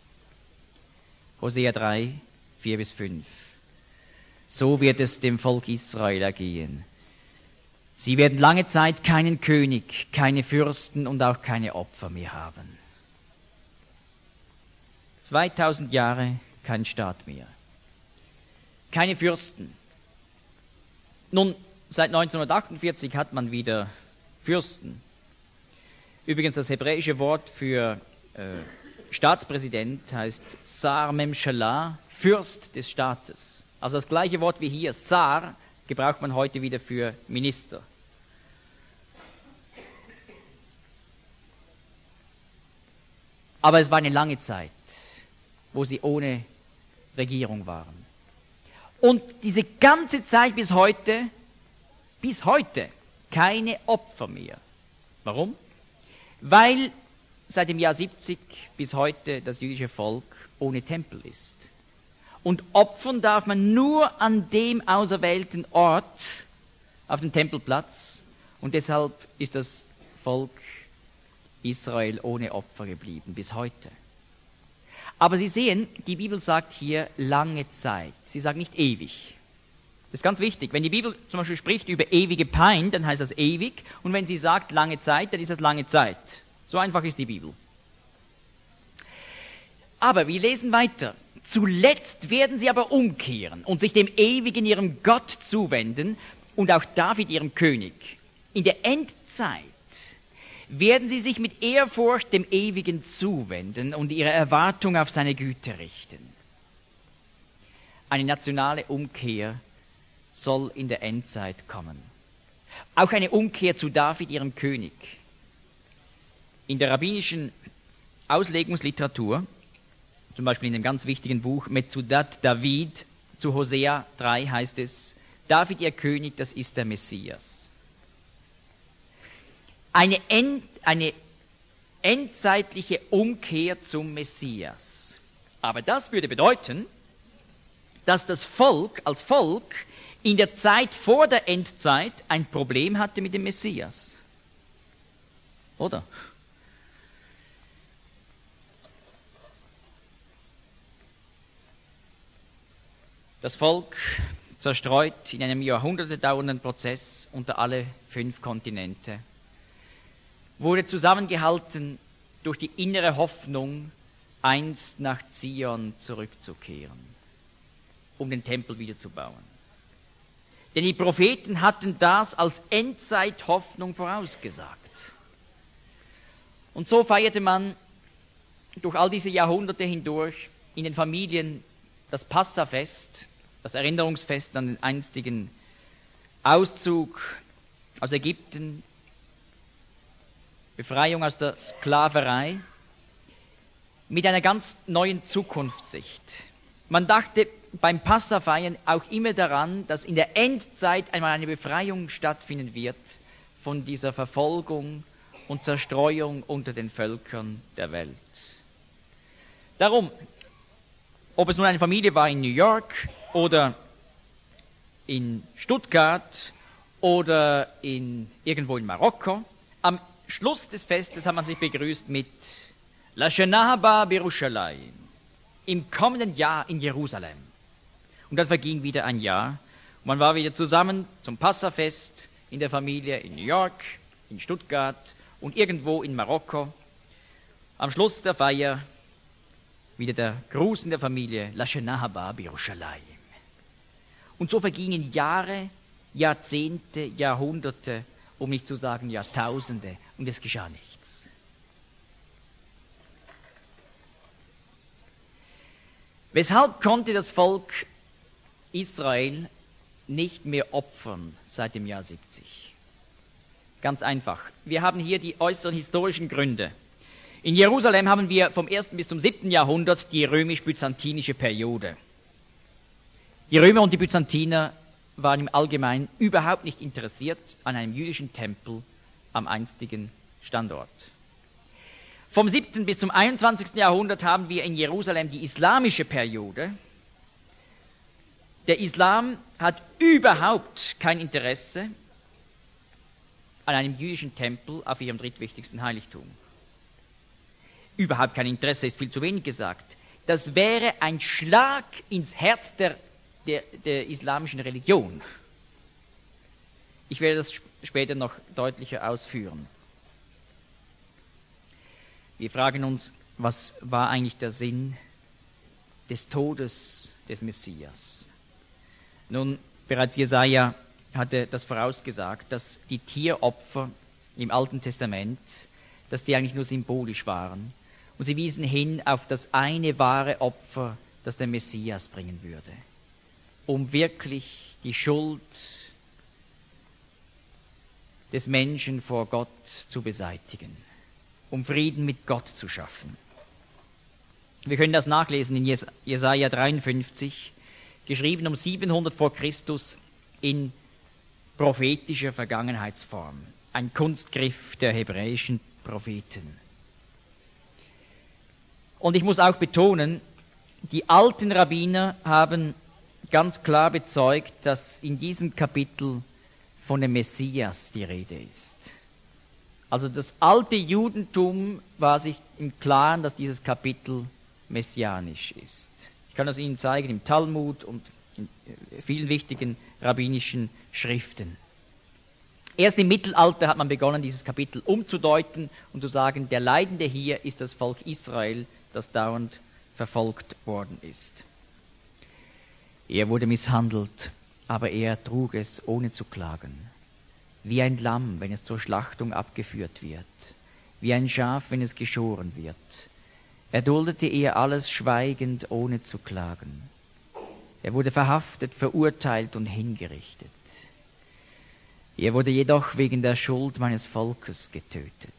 Hosea drei, vier bis fünf. So wird es dem Volk Israel ergehen. Sie werden lange Zeit keinen König, keine Fürsten und auch keine Opfer mehr haben. zweitausend Jahre kein Staat mehr. Keine Fürsten. Nun, seit neunzehnhundertachtundvierzig hat man wieder Fürsten. Übrigens, das hebräische Wort für äh, Staatspräsident heißt Sar Memshalah, Fürst des Staates. Also das gleiche Wort wie hier, Sar, gebraucht man heute wieder für Minister. Aber es war eine lange Zeit, wo sie ohne Regierung waren. Und diese ganze Zeit bis heute, bis heute, keine Opfer mehr. Warum? Weil seit dem Jahr siebzig bis heute das jüdische Volk ohne Tempel ist. Und opfern darf man nur an dem auserwählten Ort, auf dem Tempelplatz. Und deshalb ist das Volk Israel ohne Opfer geblieben bis heute. Aber Sie sehen, die Bibel sagt hier lange Zeit. Sie sagt nicht ewig. Das ist ganz wichtig. Wenn die Bibel zum Beispiel spricht über ewige Pein, dann heißt das ewig. Und wenn sie sagt lange Zeit, dann ist das lange Zeit. So einfach ist die Bibel. Aber wir lesen weiter. Zuletzt werden sie aber umkehren und sich dem Ewigen, ihrem Gott, zuwenden und auch David, ihrem König. In der Endzeit werden sie sich mit Ehrfurcht dem Ewigen zuwenden und ihre Erwartung auf seine Güte richten. Eine nationale Umkehr soll in der Endzeit kommen. Auch eine Umkehr zu David, ihrem König. In der rabbinischen Auslegungsliteratur, zum Beispiel in dem ganz wichtigen Buch Metzudat David zu Hosea drei heißt es, David, ihr König, das ist der Messias. Eine, End, eine endzeitliche Umkehr zum Messias. Aber das würde bedeuten, dass das Volk als Volk in der Zeit vor der Endzeit ein Problem hatte mit dem Messias. Oder? Das Volk zerstreut in einem Jahrhunderte dauernden Prozess unter alle fünf Kontinente, wurde zusammengehalten durch die innere Hoffnung, einst nach Zion zurückzukehren, um den Tempel wieder zu bauen. Denn die Propheten hatten das als Endzeithoffnung vorausgesagt. Und so feierte man durch all diese Jahrhunderte hindurch in den Familien das Passafest, das Erinnerungsfest an den einstigen Auszug aus Ägypten, Befreiung aus der Sklaverei, mit einer ganz neuen Zukunftssicht. Man dachte beim Passafeiern auch immer daran, dass in der Endzeit einmal eine Befreiung stattfinden wird von dieser Verfolgung und Zerstreuung unter den Völkern der Welt. Darum, ob es nun eine Familie war in New York oder in Stuttgart oder in, irgendwo in Marokko, am Schluss des Festes hat man sich begrüßt mit La Shana Haba B'Yerushalayim, im kommenden Jahr in Jerusalem. Und dann verging wieder ein Jahr und man war wieder zusammen zum Passafest in der Familie in New York, in Stuttgart und irgendwo in Marokko. Am Schluss der Feier wieder der Gruß in der Familie, La Shana Haba B'Yerushalayim. Und so vergingen Jahre, Jahrzehnte, Jahrhunderte, um nicht zu sagen Jahrtausende, und es geschah nichts. Weshalb konnte das Volk Israel nicht mehr opfern seit dem Jahr siebzig? Ganz einfach. Wir haben hier die äußeren historischen Gründe. In Jerusalem haben wir vom ersten bis zum siebten Jahrhundert die römisch-byzantinische Periode. Die Römer und die Byzantiner waren im Allgemeinen überhaupt nicht interessiert an einem jüdischen Tempel am einstigen Standort. Vom siebten bis zum einundzwanzigsten Jahrhundert haben wir in Jerusalem die islamische Periode. Der Islam hat überhaupt kein Interesse an einem jüdischen Tempel auf ihrem drittwichtigsten Heiligtum. Überhaupt kein Interesse ist viel zu wenig gesagt. Das wäre ein Schlag ins Herz der, der, der islamischen Religion. Ich werde das später noch deutlicher ausführen. Wir fragen uns, was war eigentlich der Sinn des Todes des Messias? Nun, bereits Jesaja hatte das vorausgesagt, dass die Tieropfer im Alten Testament, dass die eigentlich nur symbolisch waren. Und sie wiesen hin auf das eine wahre Opfer, das der Messias bringen würde, um wirklich die Schuld des Menschen vor Gott zu beseitigen, um Frieden mit Gott zu schaffen. Wir können das nachlesen in Jes- Jesaja dreiundfünfzig, geschrieben um siebenhundert vor Christus in prophetischer Vergangenheitsform. Ein Kunstgriff der hebräischen Propheten. Und ich muss auch betonen, die alten Rabbiner haben ganz klar bezeugt, dass in diesem Kapitel von dem Messias die Rede ist. Also das alte Judentum war sich im Klaren, dass dieses Kapitel messianisch ist. Ich kann das Ihnen zeigen im Talmud und in vielen wichtigen rabbinischen Schriften. Erst im Mittelalter hat man begonnen, dieses Kapitel umzudeuten und zu sagen, der Leidende hier ist das Volk Israel, das dauernd verfolgt worden ist. Er wurde misshandelt, aber er trug es ohne zu klagen. Wie ein Lamm, wenn es zur Schlachtung abgeführt wird, wie ein Schaf, wenn es geschoren wird. Erduldete er alles schweigend, ohne zu klagen. Er wurde verhaftet, verurteilt und hingerichtet. Er wurde jedoch wegen der Schuld meines Volkes getötet.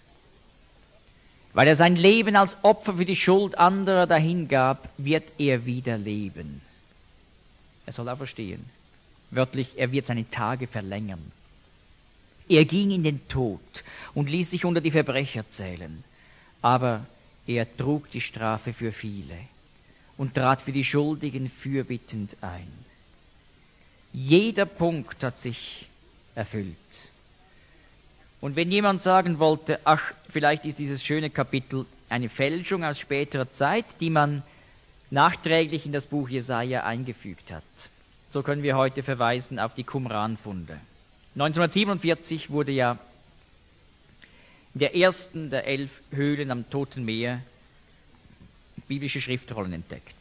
Weil er sein Leben als Opfer für die Schuld anderer dahingab, wird er wieder leben. Er soll auferstehen. Wörtlich, er wird seine Tage verlängern. Er ging in den Tod und ließ sich unter die Verbrecher zählen. Aber er trug die Strafe für viele und trat für die Schuldigen fürbittend ein. Jeder Punkt hat sich erfüllt. Und wenn jemand sagen wollte, ach, vielleicht ist dieses schöne Kapitel eine Fälschung aus späterer Zeit, die man nachträglich in das Buch Jesaja eingefügt hat, so können wir heute verweisen auf die Qumran-Funde. neunzehnhundertsiebenundvierzig wurde ja in der ersten der elf Höhlen am Toten Meer biblische Schriftrollen entdeckt.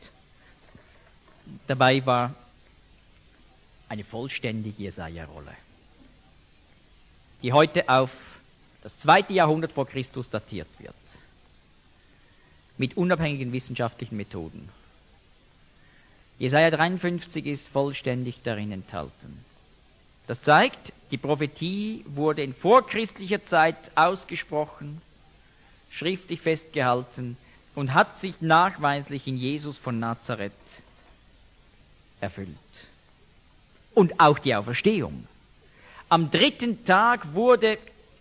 Dabei war eine vollständige Jesaja-Rolle, die heute auf das zweite Jahrhundert vor Christus datiert wird, mit unabhängigen wissenschaftlichen Methoden. Jesaja dreiundfünfzig ist vollständig darin enthalten. Das zeigt, die Prophetie wurde in vorchristlicher Zeit ausgesprochen, schriftlich festgehalten und hat sich nachweislich in Jesus von Nazareth erfüllt. Und auch die Auferstehung. Am dritten Tag wurde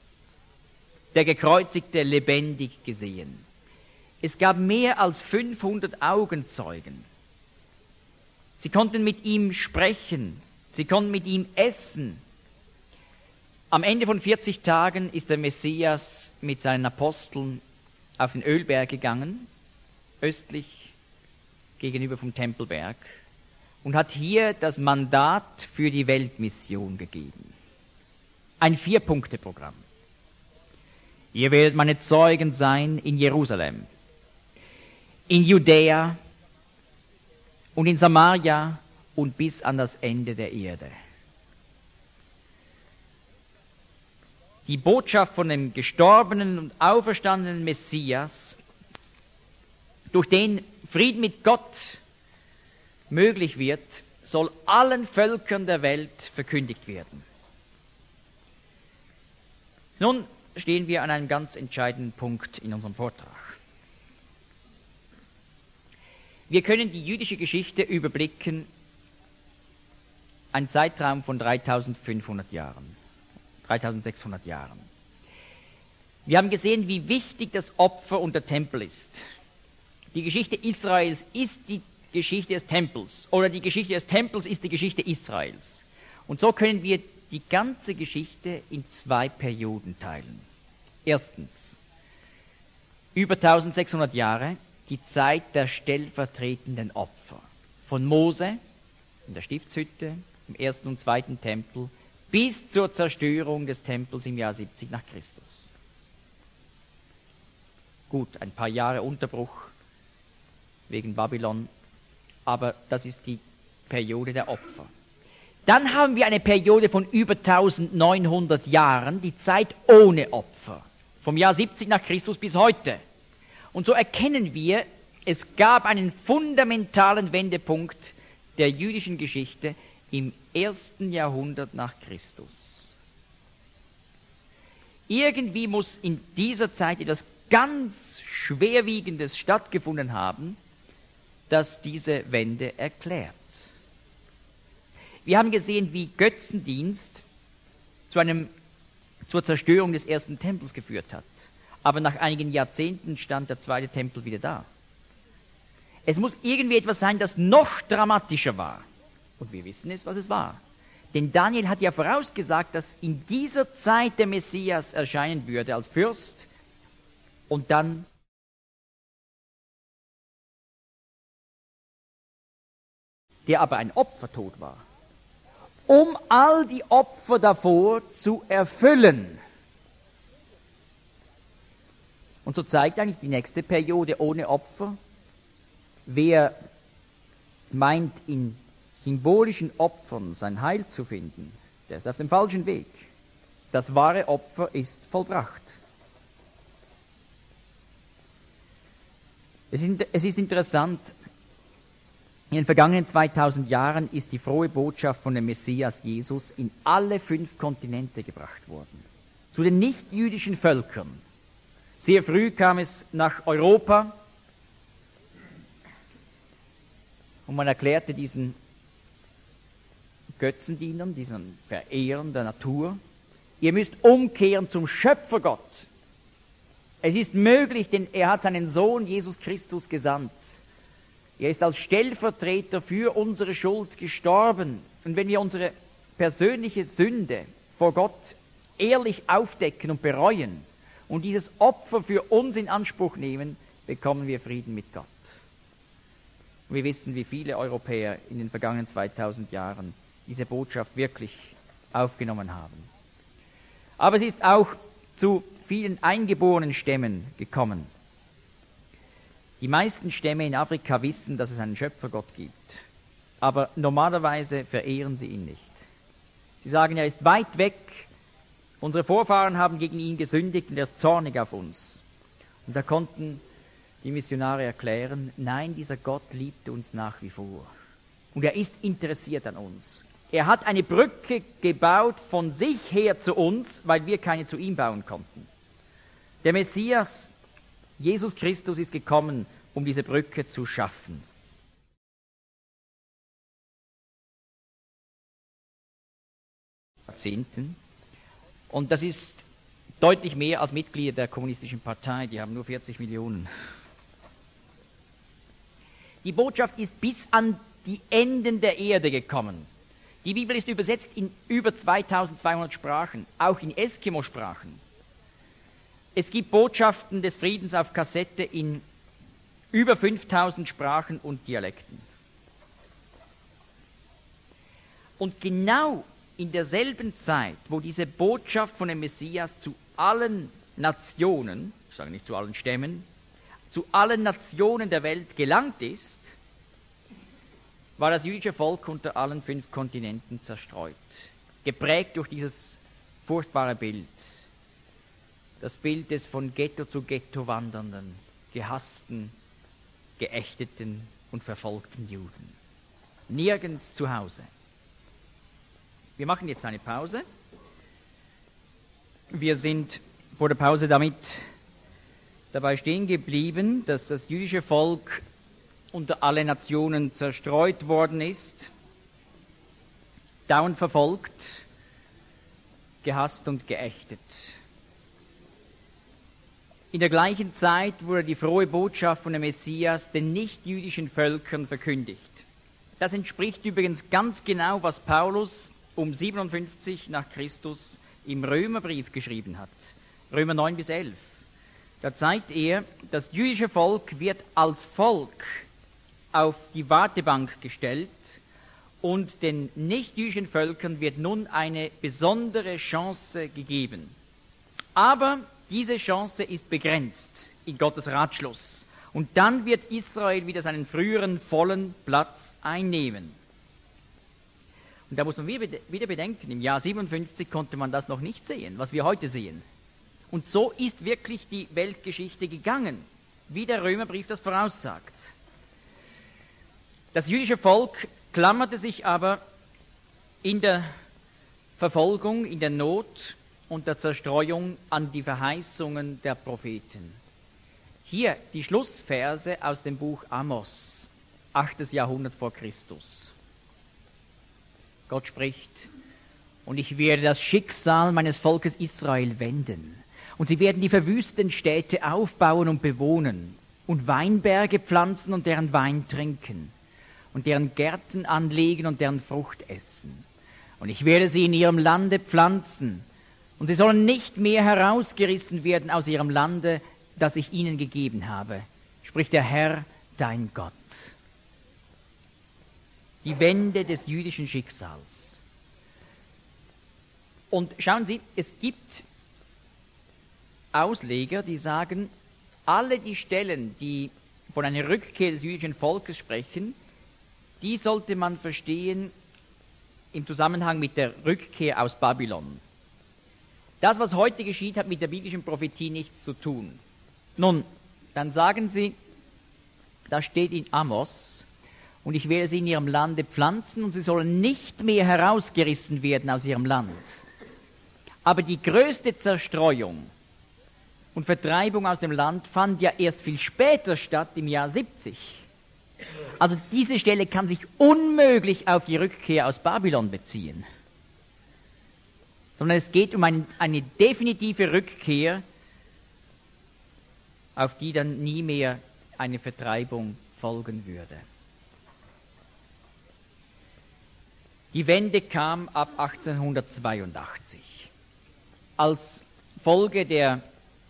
der Gekreuzigte lebendig gesehen. Es gab mehr als fünfhundert Augenzeugen. Sie konnten mit ihm sprechen, sie konnten mit ihm essen. Am Ende von vierzig Tagen ist der Messias mit seinen Aposteln auf den Ölberg gegangen, östlich gegenüber vom Tempelberg, und hat hier das Mandat für die Weltmission gegeben. Ein Vier-Punkte-Programm. Ihr werdet meine Zeugen sein in Jerusalem, in Judäa und in Samaria und bis an das Ende der Erde. Die Botschaft von dem gestorbenen und auferstandenen Messias, durch den Frieden mit Gott möglich wird, soll allen Völkern der Welt verkündigt werden. Nun stehen wir an einem ganz entscheidenden Punkt in unserem Vortrag. Wir können die jüdische Geschichte überblicken, ein Zeitraum von dreitausendfünfhundert Jahren, dreitausendsechshundert Jahren. Wir haben gesehen, wie wichtig das Opfer und der Tempel ist. Die Geschichte Israels ist die Geschichte des Tempels, oder die Geschichte des Tempels ist die Geschichte Israels. Und so können wir die ganze Geschichte in zwei Perioden teilen. Erstens, über eintausendsechshundert Jahre, die Zeit der stellvertretenden Opfer. Von Mose in der Stiftshütte, im ersten und zweiten Tempel, bis zur Zerstörung des Tempels im Jahr siebzig nach Christus. Gut, ein paar Jahre Unterbruch wegen Babylon, aber das ist die Periode der Opfer. Dann haben wir eine Periode von über eintausendneunhundert Jahren, die Zeit ohne Opfer, vom Jahr siebzig nach Christus bis heute. Und so erkennen wir, es gab einen fundamentalen Wendepunkt der jüdischen Geschichte im ersten Jahrhundert nach Christus. Irgendwie muss in dieser Zeit etwas ganz Schwerwiegendes stattgefunden haben, das diese Wende erklärt. Wir haben gesehen, wie Götzendienst zu einem, zur Zerstörung des ersten Tempels geführt hat. Aber nach einigen Jahrzehnten stand der zweite Tempel wieder da. Es muss irgendwie etwas sein, das noch dramatischer war. Und wir wissen es, was es war. Denn Daniel hat ja vorausgesagt, dass in dieser Zeit der Messias erscheinen würde als Fürst und dann der aber ein Opfertod war, um all die Opfer davor zu erfüllen. Und so zeigt eigentlich die nächste Periode ohne Opfer, wer meint, in symbolischen Opfern sein Heil zu finden, der ist auf dem falschen Weg. Das wahre Opfer ist vollbracht. Es ist, es ist interessant, in den vergangenen zweitausend Jahren ist die frohe Botschaft von dem Messias Jesus in alle fünf Kontinente gebracht worden. Zu den nichtjüdischen Völkern. Sehr früh kam es nach Europa und man erklärte diesen Götzendienern, diesen Verehrern der Natur, ihr müsst umkehren zum Schöpfergott. Es ist möglich, denn er hat seinen Sohn Jesus Christus gesandt. Er ist als Stellvertreter für unsere Schuld gestorben. Und wenn wir unsere persönliche Sünde vor Gott ehrlich aufdecken und bereuen und dieses Opfer für uns in Anspruch nehmen, bekommen wir Frieden mit Gott. Und wir wissen, wie viele Europäer in den vergangenen zweitausend Jahren diese Botschaft wirklich aufgenommen haben. Aber es ist auch zu vielen eingeborenen Stämmen gekommen. Die meisten Stämme in Afrika wissen, dass es einen Schöpfergott gibt, aber normalerweise verehren sie ihn nicht. Sie sagen, er ist weit weg, unsere Vorfahren haben gegen ihn gesündigt und er ist zornig auf uns. Und da konnten die Missionare erklären, nein, dieser Gott liebt uns nach wie vor und er ist interessiert an uns. Er hat eine Brücke gebaut von sich her zu uns, weil wir keine zu ihm bauen konnten. Der Messias, Jesus Christus, ist gekommen, um diese Brücke zu schaffen. Jahrzehnten. Und das ist deutlich mehr als Mitglieder der Kommunistischen Partei, die haben nur vierzig Millionen. Die Botschaft ist bis an die Enden der Erde gekommen. Die Bibel ist übersetzt in über zweitausendzweihundert Sprachen, auch in Eskimo-Sprachen. Es gibt Botschaften des Friedens auf Kassette in über fünftausend Sprachen und Dialekten. Und genau in derselben Zeit, wo diese Botschaft von dem Messias zu allen Nationen, ich sage nicht zu allen Stämmen, zu allen Nationen der Welt gelangt ist, war das jüdische Volk unter allen fünf Kontinenten zerstreut, geprägt durch dieses furchtbare Bild, das Bild des von Ghetto zu Ghetto wandernden, gehassten, geächteten und verfolgten Juden. Nirgends zu Hause. Wir machen jetzt eine Pause. Wir sind vor der Pause damit dabei stehen geblieben, dass das jüdische Volk unter alle Nationen zerstreut worden ist, dauernd verfolgt, gehasst und geächtet. In der gleichen Zeit wurde die frohe Botschaft von dem Messias den nichtjüdischen Völkern verkündigt. Das entspricht übrigens ganz genau, was Paulus um siebenundfünfzig nach Christus im Römerbrief geschrieben hat. Römer neun bis elf. Da zeigt er, das jüdische Volk wird als Volk auf die Wartebank gestellt und den nichtjüdischen Völkern wird nun eine besondere Chance gegeben. Aber diese Chance ist begrenzt in Gottes Ratschluss. Und dann wird Israel wieder seinen früheren vollen Platz einnehmen. Und da muss man wieder bedenken, im Jahr siebenundfünfzig konnte man das noch nicht sehen, was wir heute sehen. Und so ist wirklich die Weltgeschichte gegangen, wie der Römerbrief das voraussagt. Das jüdische Volk klammerte sich aber in der Verfolgung, in der Not und der Zerstreuung an die Verheißungen der Propheten. Hier die Schlussverse aus dem Buch Amos, achtes Jahrhundert vor Christus. Gott spricht, und ich werde das Schicksal meines Volkes Israel wenden. Und sie werden die verwüsteten Städte aufbauen und bewohnen und Weinberge pflanzen und deren Wein trinken und deren Gärten anlegen und deren Frucht essen. Und ich werde sie in ihrem Lande pflanzen und sie sollen nicht mehr herausgerissen werden aus ihrem Lande, das ich ihnen gegeben habe, spricht der Herr, dein Gott. Die Wende des jüdischen Schicksals. Und schauen Sie, es gibt Ausleger, die sagen, alle die Stellen, die von einer Rückkehr des jüdischen Volkes sprechen, die sollte man verstehen im Zusammenhang mit der Rückkehr aus Babylon. Das, was heute geschieht, hat mit der biblischen Prophetie nichts zu tun. Nun, dann sagen sie, da steht in Amos, und ich werde sie in ihrem Lande pflanzen und sie sollen nicht mehr herausgerissen werden aus ihrem Land. Aber die größte Zerstreuung und Vertreibung aus dem Land fand ja erst viel später statt, im Jahr siebzig. Also diese Stelle kann sich unmöglich auf die Rückkehr aus Babylon beziehen, sondern es geht um ein, eine definitive Rückkehr, auf die dann nie mehr eine Vertreibung folgen würde. Die Wende kam ab achtzehnhundertzweiundachtzig. Als Folge der,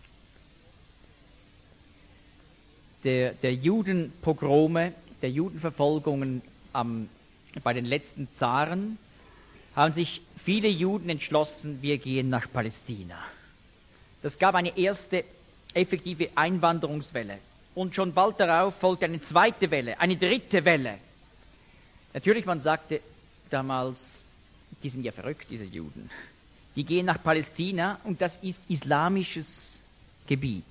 der, der Judenpogrome, der Judenverfolgungen am, bei den letzten Zaren, haben sich viele Juden entschlossen, wir gehen nach Palästina. Das gab eine erste effektive Einwanderungswelle. Und schon bald darauf folgte eine zweite Welle, eine dritte Welle. Natürlich, man sagte damals, die sind ja verrückt, diese Juden. Die gehen nach Palästina und das ist islamisches Gebiet.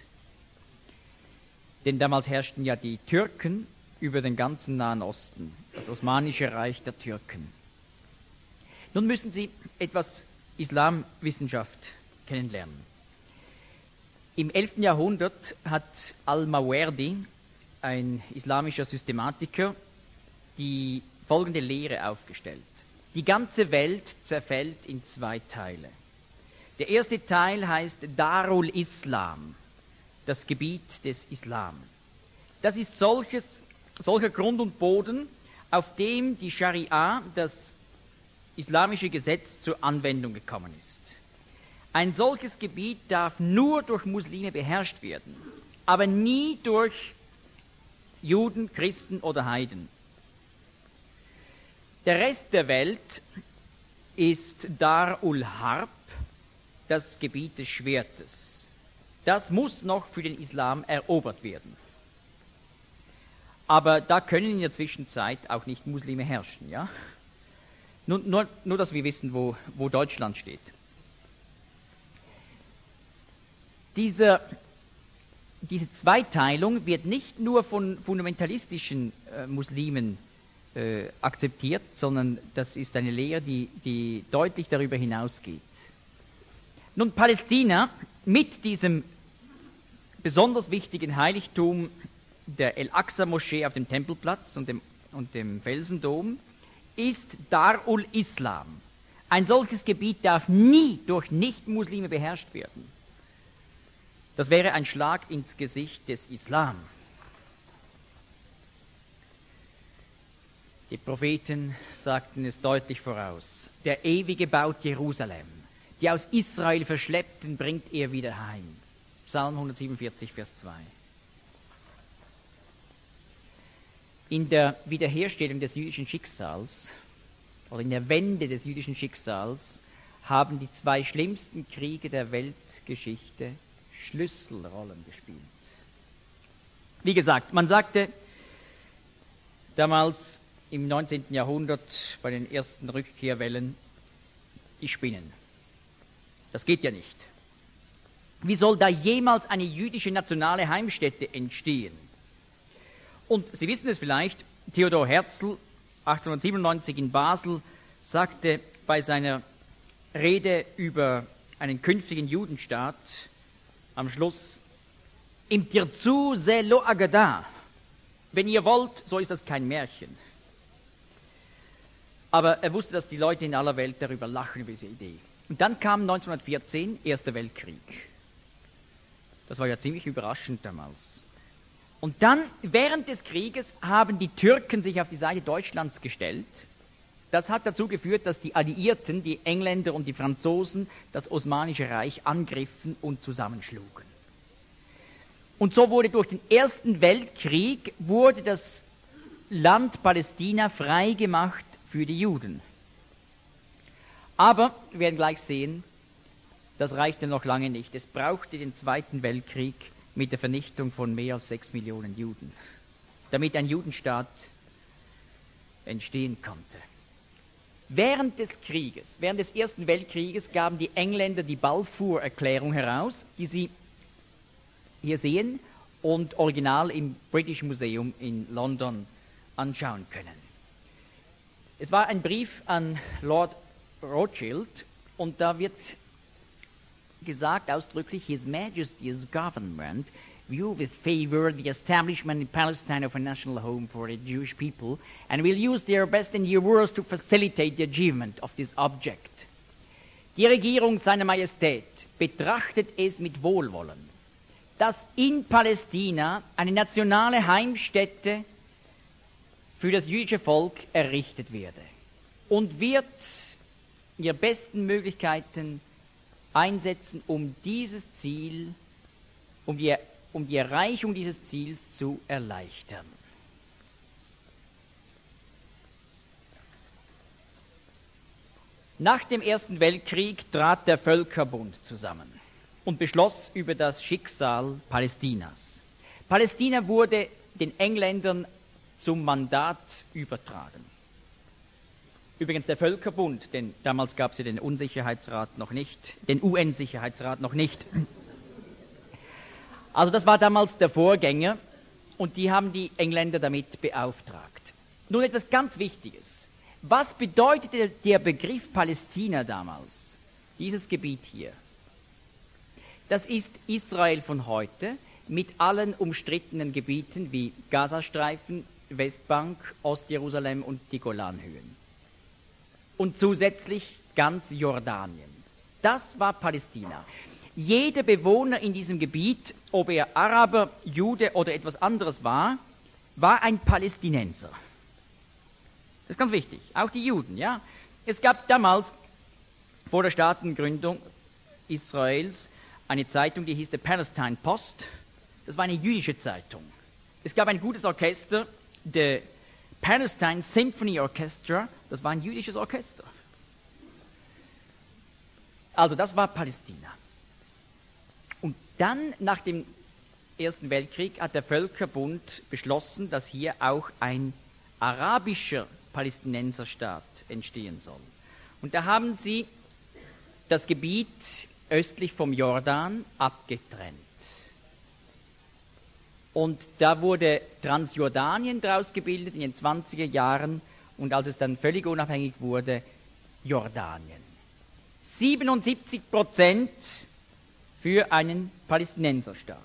Denn damals herrschten ja die Türken über den ganzen Nahen Osten, das Osmanische Reich der Türken. Nun müssen Sie etwas Islamwissenschaft kennenlernen. Im elften Jahrhundert hat Al-Mawardi, ein islamischer Systematiker, die folgende Lehre aufgestellt. Die ganze Welt zerfällt in zwei Teile. Der erste Teil heißt Darul Islam, das Gebiet des Islam. Das ist solches, solcher Grund und Boden, auf dem die Scharia, das islamische Gesetz, zur Anwendung gekommen ist. Ein solches Gebiet darf nur durch Muslime beherrscht werden, aber nie durch Juden, Christen oder Heiden. Der Rest der Welt ist Dar-ul Harb, das Gebiet des Schwertes. Das muss noch für den Islam erobert werden. Aber da können in der Zwischenzeit auch nicht Muslime herrschen, ja? Nur, nur, nur dass wir wissen, wo, wo Deutschland steht. Diese, diese Zweiteilung wird nicht nur von fundamentalistischen äh, Muslimen äh, akzeptiert, sondern das ist eine Lehre, die, die deutlich darüber hinausgeht. Nun, Palästina mit diesem besonders wichtigen Heiligtum der El-Aqsa-Moschee auf dem Tempelplatz und dem, und dem Felsendom ist Dar-ul Islam. Ein solches Gebiet darf nie durch Nicht-Muslime beherrscht werden. Das wäre ein Schlag ins Gesicht des Islam. Die Propheten sagten es deutlich voraus. Der Ewige baut Jerusalem. Die aus Israel Verschleppten bringt er wieder heim. Psalm hundertsiebenundvierzig, Vers zwei. In der Wiederherstellung des jüdischen Schicksals oder in der Wende des jüdischen Schicksals haben die zwei schlimmsten Kriege der Weltgeschichte Schlüsselrollen gespielt. Wie gesagt, man sagte damals im neunzehnten Jahrhundert bei den ersten Rückkehrwellen, die spinnen. Das geht ja nicht. Wie soll da jemals eine jüdische nationale Heimstätte entstehen? Und Sie wissen es vielleicht, Theodor Herzl, achtzehnhundertsiebenundneunzig in Basel, sagte bei seiner Rede über einen künftigen Judenstaat am Schluss, im Tirzu se lo agada. Wenn ihr wollt, so ist das kein Märchen. Aber er wusste, dass die Leute in aller Welt darüber lachen, über diese Idee. Und dann kam neunzehnhundertvierzehn, Erster Weltkrieg. Das war ja ziemlich überraschend damals. Und dann, während des Krieges, haben die Türken sich auf die Seite Deutschlands gestellt. Das hat dazu geführt, dass die Alliierten, die Engländer und die Franzosen, das Osmanische Reich angriffen und zusammenschlugen. Und so wurde durch den Ersten Weltkrieg wurde das Land Palästina freigemacht für die Juden. Aber wir werden gleich sehen, das reichte noch lange nicht. Es brauchte den Zweiten Weltkrieg mit der Vernichtung von mehr als sechs Millionen Juden, damit ein Judenstaat entstehen konnte. Während des Krieges, während des Ersten Weltkrieges gaben die Engländer die Balfour-Erklärung heraus, die Sie hier sehen und original im British Museum in London anschauen können. Es war ein Brief an Lord Rothschild und da wird gesagt ausdrücklich, His Majesty's Government view with favor the establishment in Palestine of a national home for the Jewish people and will use their best and their worst to facilitate the achievement of this object. Die Regierung seiner Majestät betrachtet es mit Wohlwollen, dass in Palästina eine nationale Heimstätte für das jüdische Volk errichtet werde und wird ihre besten Möglichkeiten einsetzen, um dieses Ziel, um die, um die Erreichung dieses Ziels zu erleichtern. Nach dem Ersten Weltkrieg trat der Völkerbund zusammen und beschloss über das Schicksal Palästinas. Palästina wurde den Engländern zum Mandat übertragen. Übrigens der Völkerbund, denn damals gab es ja den Unsicherheitsrat noch nicht, den U N-Sicherheitsrat noch nicht. Also das war damals der Vorgänger und die haben die Engländer damit beauftragt. Nun etwas ganz Wichtiges. Was bedeutete der Begriff Palästina damals? Dieses Gebiet hier. Das ist Israel von heute mit allen umstrittenen Gebieten wie Gazastreifen, Westbank, Ostjerusalem und die Golanhöhen. Und zusätzlich ganz Jordanien. Das war Palästina. Jeder Bewohner in diesem Gebiet, ob er Araber, Jude oder etwas anderes war, war ein Palästinenser. Das ist ganz wichtig. Auch die Juden, ja. Es gab damals vor der Staatengründung Israels eine Zeitung, die hieß The Palestine Post. Das war eine jüdische Zeitung. Es gab ein gutes Orchester, the Palestine Symphony Orchestra, das war ein jüdisches Orchester. Also das war Palästina. Und dann nach dem Ersten Weltkrieg hat der Völkerbund beschlossen, dass hier auch ein arabischer Palästinenserstaat entstehen soll. Und da haben sie das Gebiet östlich vom Jordan abgetrennt. Und da wurde Transjordanien daraus gebildet in den zwanziger Jahren und als es dann völlig unabhängig wurde, Jordanien. siebenundsiebzig Prozent für einen Palästinenserstaat.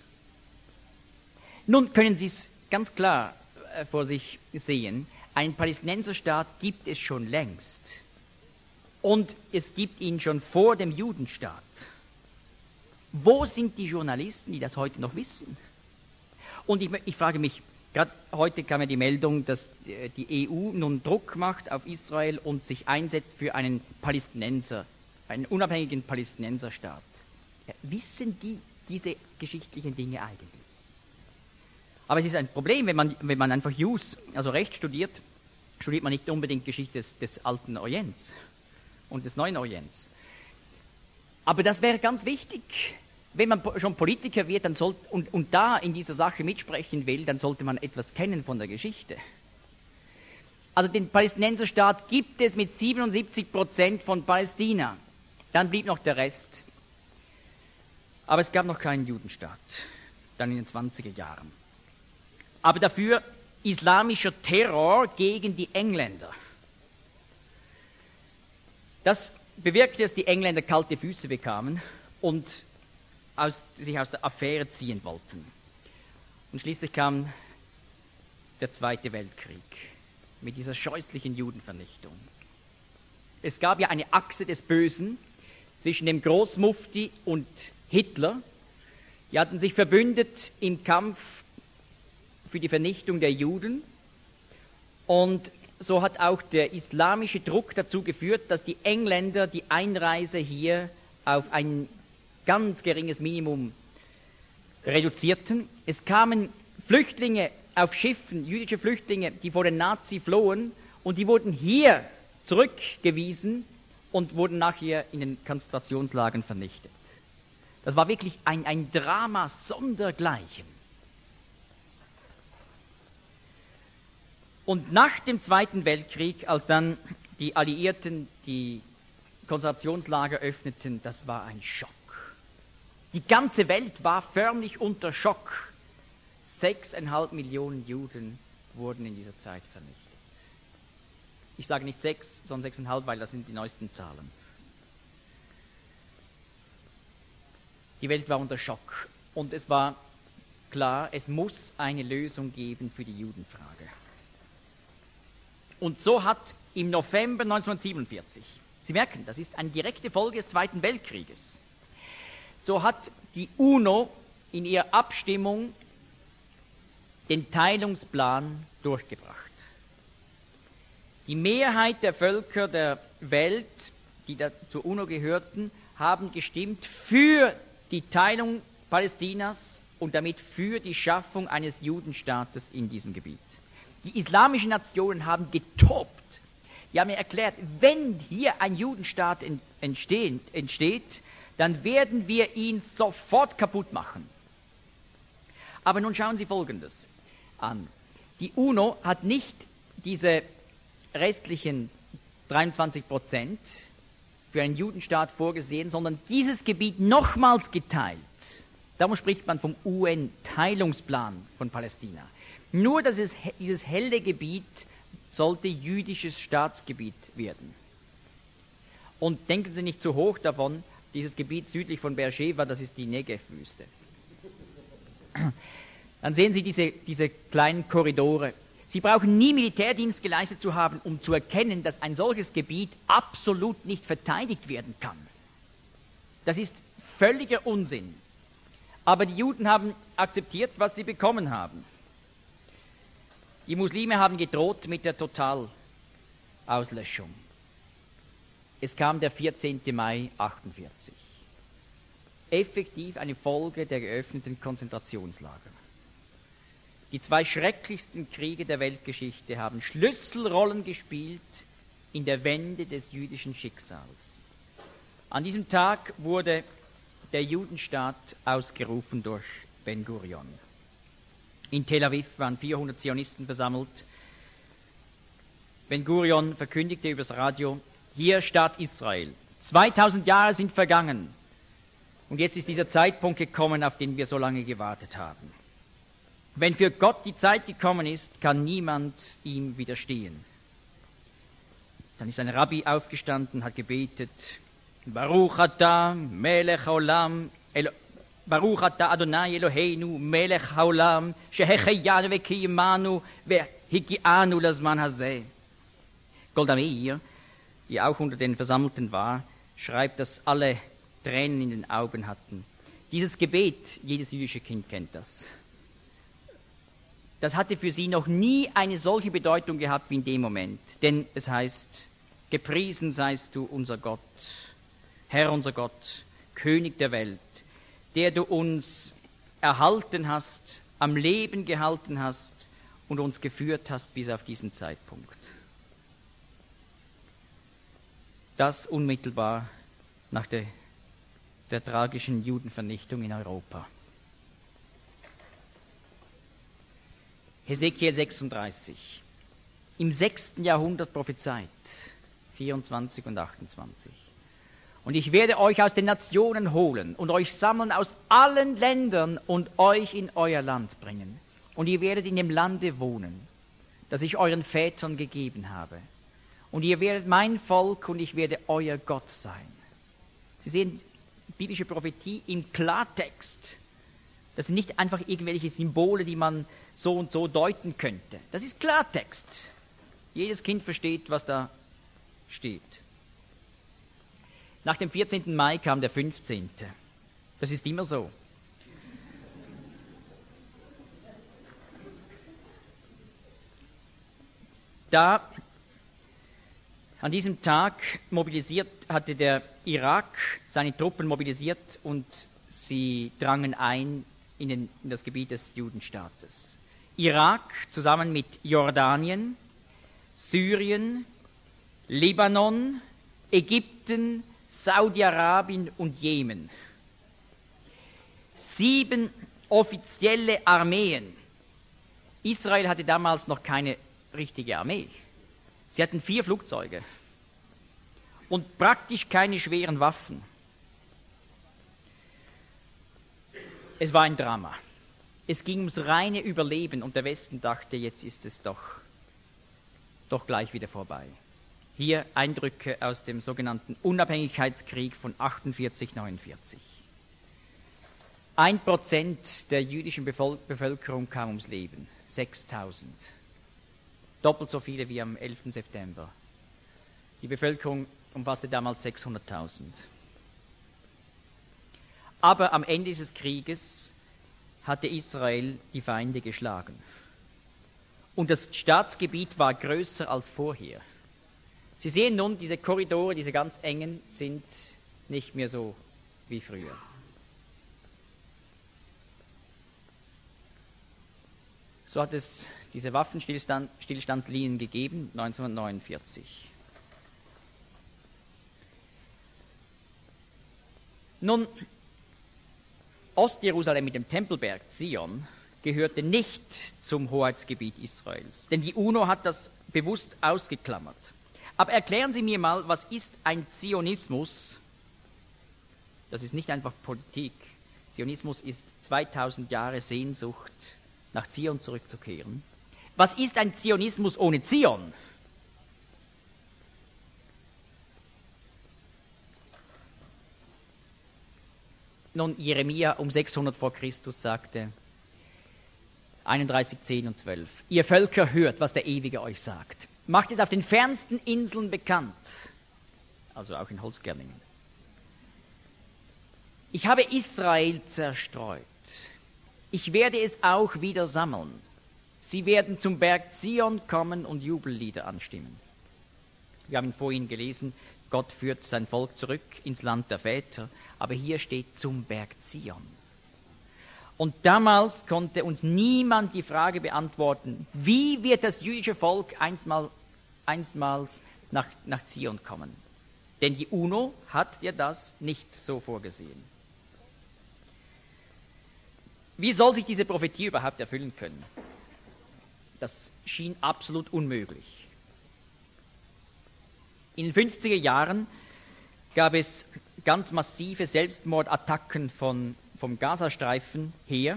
Nun können Sie es ganz klar äh, vor sich sehen, einen Palästinenserstaat gibt es schon längst. Und es gibt ihn schon vor dem Judenstaat. Wo sind die Journalisten, die das heute noch wissen? Und ich, ich frage mich, gerade heute kam ja die Meldung, dass die E U nun Druck macht auf Israel und sich einsetzt für einen Palästinenser, einen unabhängigen Palästinenserstaat. Ja, wissen die diese geschichtlichen Dinge eigentlich? Aber es ist ein Problem, wenn man, wenn man einfach Jus, also Recht studiert, studiert man nicht unbedingt Geschichte des, des alten Orients und des neuen Orients. Aber das wäre ganz wichtig. Wenn man schon Politiker wird dann soll, und, und da in dieser Sache mitsprechen will, dann sollte man etwas kennen von der Geschichte. Also den Palästinenserstaat gibt es mit siebenundsiebzig Prozent von Palästina. Dann blieb noch der Rest. Aber es gab noch keinen Judenstaat, dann in den zwanziger Jahren. Aber dafür islamischer Terror gegen die Engländer. Das bewirkte, dass die Engländer kalte Füße bekamen und aus, sich aus der Affäre ziehen wollten. Und schließlich kam der Zweite Weltkrieg. mit dieser scheußlichen Judenvernichtung. Es gab ja eine Achse des Bösen zwischen dem Großmufti und Hitler. Die hatten sich verbündet im Kampf für die Vernichtung der Juden. Und so hat auch der islamische Druck dazu geführt, dass die Engländer die Einreise hier auf ein ganz geringes Minimum reduzierten. Es kamen Flüchtlinge auf Schiffen, jüdische Flüchtlinge, die vor den Nazis flohen, und die wurden hier zurückgewiesen und wurden nachher in den Konzentrationslagern vernichtet. Das war wirklich ein, ein Drama sondergleichen. Und nach dem Zweiten Weltkrieg, als dann die Alliierten die Konzentrationslager öffneten, das war ein Schock. Die ganze Welt war förmlich unter Schock. Sechseinhalb Millionen Juden wurden in dieser Zeit vernichtet. Ich sage nicht sechs, sondern sechseinhalb, weil das sind die neuesten Zahlen. Die Welt war unter Schock und es war klar, es muss eine Lösung geben für die Judenfrage. Und so hat im November neunzehnhundertsiebenundvierzig, Sie merken, das ist eine direkte Folge des Zweiten Weltkrieges, so hat die UNO in ihrer Abstimmung den Teilungsplan durchgebracht. Die Mehrheit der Völker der Welt, die da zur UNO gehörten, haben gestimmt für die Teilung Palästinas und damit für die Schaffung eines Judenstaates in diesem Gebiet. Die islamischen Nationen haben getobt. Die haben mir erklärt, wenn hier ein Judenstaat entsteht, entsteht, dann werden wir ihn sofort kaputt machen. Aber nun schauen Sie Folgendes an. Die UNO hat nicht diese restlichen dreiundzwanzig Prozent für einen Judenstaat vorgesehen, sondern dieses Gebiet nochmals geteilt. Darum spricht man vom U N-Teilungsplan von Palästina. Nur dass es, dieses helle Gebiet sollte jüdisches Staatsgebiet werden. Und denken Sie nicht zu hoch davon, dieses Gebiet südlich von Beersheba, das ist die Negev-Wüste. Dann sehen Sie diese, diese kleinen Korridore. Sie brauchen nie Militärdienst geleistet zu haben, um zu erkennen, dass ein solches Gebiet absolut nicht verteidigt werden kann. Das ist völliger Unsinn. Aber die Juden haben akzeptiert, was sie bekommen haben. Die Muslime haben gedroht mit der Totalauslöschung. Es kam der vierzehnten Mai achtundvierzig. Effektiv eine Folge der geöffneten Konzentrationslager. Die zwei schrecklichsten Kriege der Weltgeschichte haben Schlüsselrollen gespielt in der Wende des jüdischen Schicksals. An diesem Tag wurde der Judenstaat ausgerufen durch Ben Gurion. In Tel Aviv waren vierhundert Zionisten versammelt. Ben Gurion verkündigte übers Radio: Hier Staat Israel. zweitausend Jahre sind vergangen und jetzt ist dieser Zeitpunkt gekommen, auf den wir so lange gewartet haben. Wenn für Gott die Zeit gekommen ist, kann niemand ihm widerstehen. Dann ist ein Rabbi aufgestanden, hat gebetet: Baruch atah melech haolam, Baruch atah Adonai Eloheinu melech haolam, shehecheyanu vekiyemanu vehigianu lazman hazeh. Golda Meir, die auch unter den Versammelten war, schreibt, dass alle Tränen in den Augen hatten. Dieses Gebet, jedes jüdische Kind kennt das. Das hatte für sie noch nie eine solche Bedeutung gehabt wie in dem Moment. Denn es heißt: Gepriesen seist du, unser Gott, Herr unser Gott, König der Welt, der du uns erhalten hast, am Leben gehalten hast und uns geführt hast bis auf diesen Zeitpunkt. Das unmittelbar nach der, der tragischen Judenvernichtung in Europa. Hesekiel sechsunddreißig, im sechsten Jahrhundert prophezeit, vierundzwanzig und achtundzwanzig. Und ich werde euch aus den Nationen holen und euch sammeln aus allen Ländern und euch in euer Land bringen. Und ihr werdet in dem Lande wohnen, das ich euren Vätern gegeben habe. Und ihr werdet mein Volk und ich werde euer Gott sein. Sie sehen, biblische Prophetie im Klartext. Das sind nicht einfach irgendwelche Symbole, die man so und so deuten könnte. Das ist Klartext. Jedes Kind versteht, was da steht. Nach dem vierzehnten Mai kam der fünfzehnte Das ist immer so. Da an diesem Tag mobilisiert, hatte der Irak seine Truppen mobilisiert und sie drangen ein in, den, in das Gebiet des Judenstaates. Irak zusammen mit Jordanien, Syrien, Libanon, Ägypten, Saudi-Arabien und Jemen. Sieben offizielle Armeen. Israel hatte damals noch keine richtige Armee. Sie hatten vier Flugzeuge und praktisch keine schweren Waffen. Es war ein Drama. Es ging ums reine Überleben und der Westen dachte, jetzt ist es doch, doch gleich wieder vorbei. Hier Eindrücke aus dem sogenannten Unabhängigkeitskrieg von achtundvierzig neunundvierzig. Ein Prozent der jüdischen Bevölkerung kam ums Leben, sechstausend. Doppelt so viele wie am elften September. Die Bevölkerung umfasste damals sechshunderttausend. Aber am Ende dieses Krieges hatte Israel die Feinde geschlagen. Und das Staatsgebiet war größer als vorher. Sie sehen nun, diese Korridore, diese ganz engen, sind nicht mehr so wie früher. So hat es diese Waffenstillstandslinien gegeben, neunzehnhundertneunundvierzig. Nun, Ostjerusalem mit dem Tempelberg Zion gehörte nicht zum Hoheitsgebiet Israels, denn die UNO hat das bewusst ausgeklammert. Aber erklären Sie mir mal, was ist ein Zionismus? Das ist nicht einfach Politik. Zionismus ist zweitausend Jahre Sehnsucht, nach Zion zurückzukehren. Was ist ein Zionismus ohne Zion? Nun, Jeremia um sechshundert vor Christus sagte, einunddreißig, zehn und zwölf, ihr Völker hört, was der Ewige euch sagt. Macht es auf den fernsten Inseln bekannt, also auch in Holzgerlingen. Ich habe Israel zerstreut. Ich werde es auch wieder sammeln. Sie werden zum Berg Zion kommen und Jubellieder anstimmen. Wir haben vorhin gelesen, Gott führt sein Volk zurück ins Land der Väter, aber hier steht zum Berg Zion. Und damals konnte uns niemand die Frage beantworten, wie wird das jüdische Volk einstmal, einstmals nach, nach Zion kommen? Denn die UNO hat ja das nicht so vorgesehen. Wie soll sich diese Prophetie überhaupt erfüllen können? Das schien absolut unmöglich. In den fünfziger Jahren gab es ganz massive Selbstmordattacken von, vom Gazastreifen her.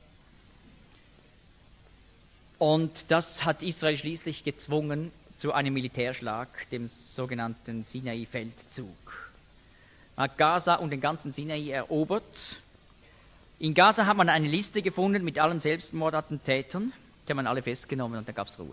Und das hat Israel schließlich gezwungen zu einem Militärschlag, dem sogenannten Sinai-Feldzug. Man hat Gaza und den ganzen Sinai erobert. In Gaza hat man eine Liste gefunden mit allen Selbstmordattentätern. Die haben man alle festgenommen und dann gab es Ruhe.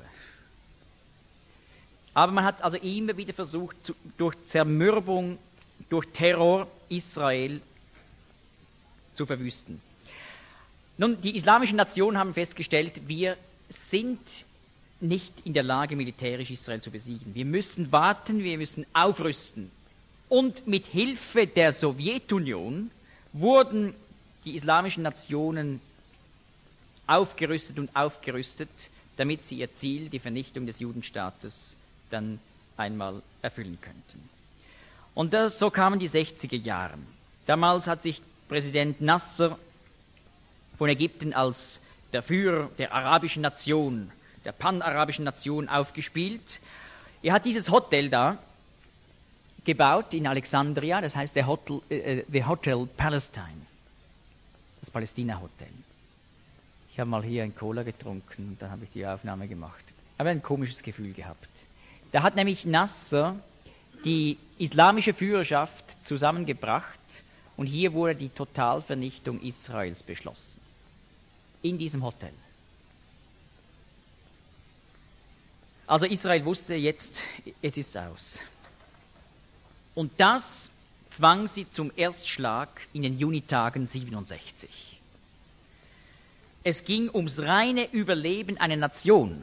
Aber man hat also immer wieder versucht, zu, durch Zermürbung, durch Terror Israel zu verwüsten. Nun, die islamischen Nationen haben festgestellt, wir sind nicht in der Lage, militärisch Israel zu besiegen. Wir müssen warten, wir müssen aufrüsten. Und mit Hilfe der Sowjetunion wurden die islamischen Nationen aufgerüstet und aufgerüstet, damit sie ihr Ziel, die Vernichtung des Judenstaates, dann einmal erfüllen könnten. Und das, so kamen die sechziger Jahre. Damals hat sich Präsident Nasser von Ägypten als der Führer der arabischen Nation, der panarabischen Nation aufgespielt. Er hat dieses Hotel da gebaut in Alexandria, das heißt der Hotel, äh, The Hotel Palestine. Das Palästina-Hotel. Ich habe mal hier ein Cola getrunken, da habe ich die Aufnahme gemacht. Aber ein komisches Gefühl gehabt. Da hat nämlich Nasser die islamische Führerschaft zusammengebracht und hier wurde die Totalvernichtung Israels beschlossen. In diesem Hotel. Also Israel wusste jetzt, es ist aus. Und das zwang sie zum Erstschlag in den Junitagen siebenundsechzig. Es ging ums reine Überleben einer Nation.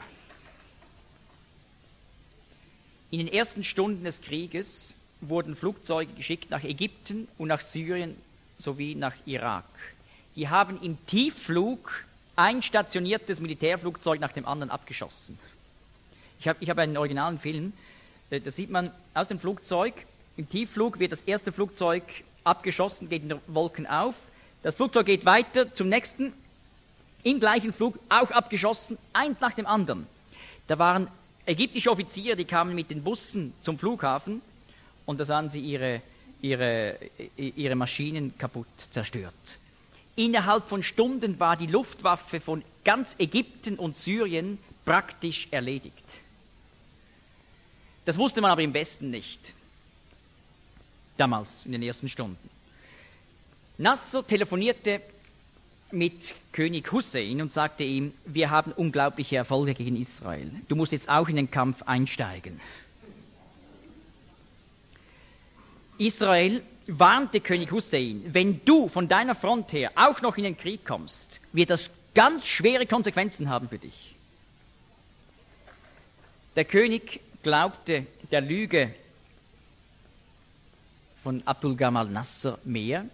In den ersten Stunden des Krieges wurden Flugzeuge geschickt nach Ägypten und nach Syrien sowie nach Irak. Die haben im Tiefflug ein stationiertes Militärflugzeug nach dem anderen abgeschossen. Ich habe ich hab einen originalen Film, da sieht man aus dem Flugzeug, im Tiefflug wird das erste Flugzeug abgeschossen, geht in den Wolken auf, das Flugzeug geht weiter zum nächsten, im gleichen Flug auch abgeschossen, eins nach dem anderen. Da waren ägyptische Offiziere, die kamen mit den Bussen zum Flughafen und da sahen sie ihre, ihre, ihre Maschinen kaputt, zerstört. Innerhalb von Stunden war die Luftwaffe von ganz Ägypten und Syrien praktisch erledigt. Das wusste man aber im Westen nicht, damals in den ersten Stunden. Nasser telefonierte mit König Hussein und sagte ihm, wir haben unglaubliche Erfolge gegen Israel. Du musst jetzt auch in den Kampf einsteigen. Israel warnte König Hussein, wenn du von deiner Front her auch noch in den Krieg kommst, wird das ganz schwere Konsequenzen haben für dich. Der König glaubte der Lüge von Abdul Gamal Nasser mehr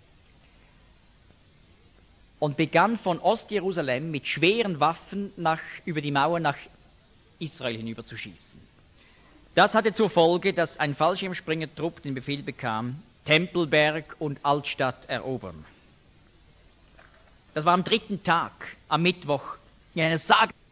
und begann von Ostjerusalem mit schweren Waffen nach, über die Mauer nach Israel hinüber zu schießen. Das hatte zur Folge, dass ein Fallschirmspringertrupp den Befehl bekam, Tempelberg und Altstadt erobern. Das war am dritten Tag, am Mittwoch, in einer Sage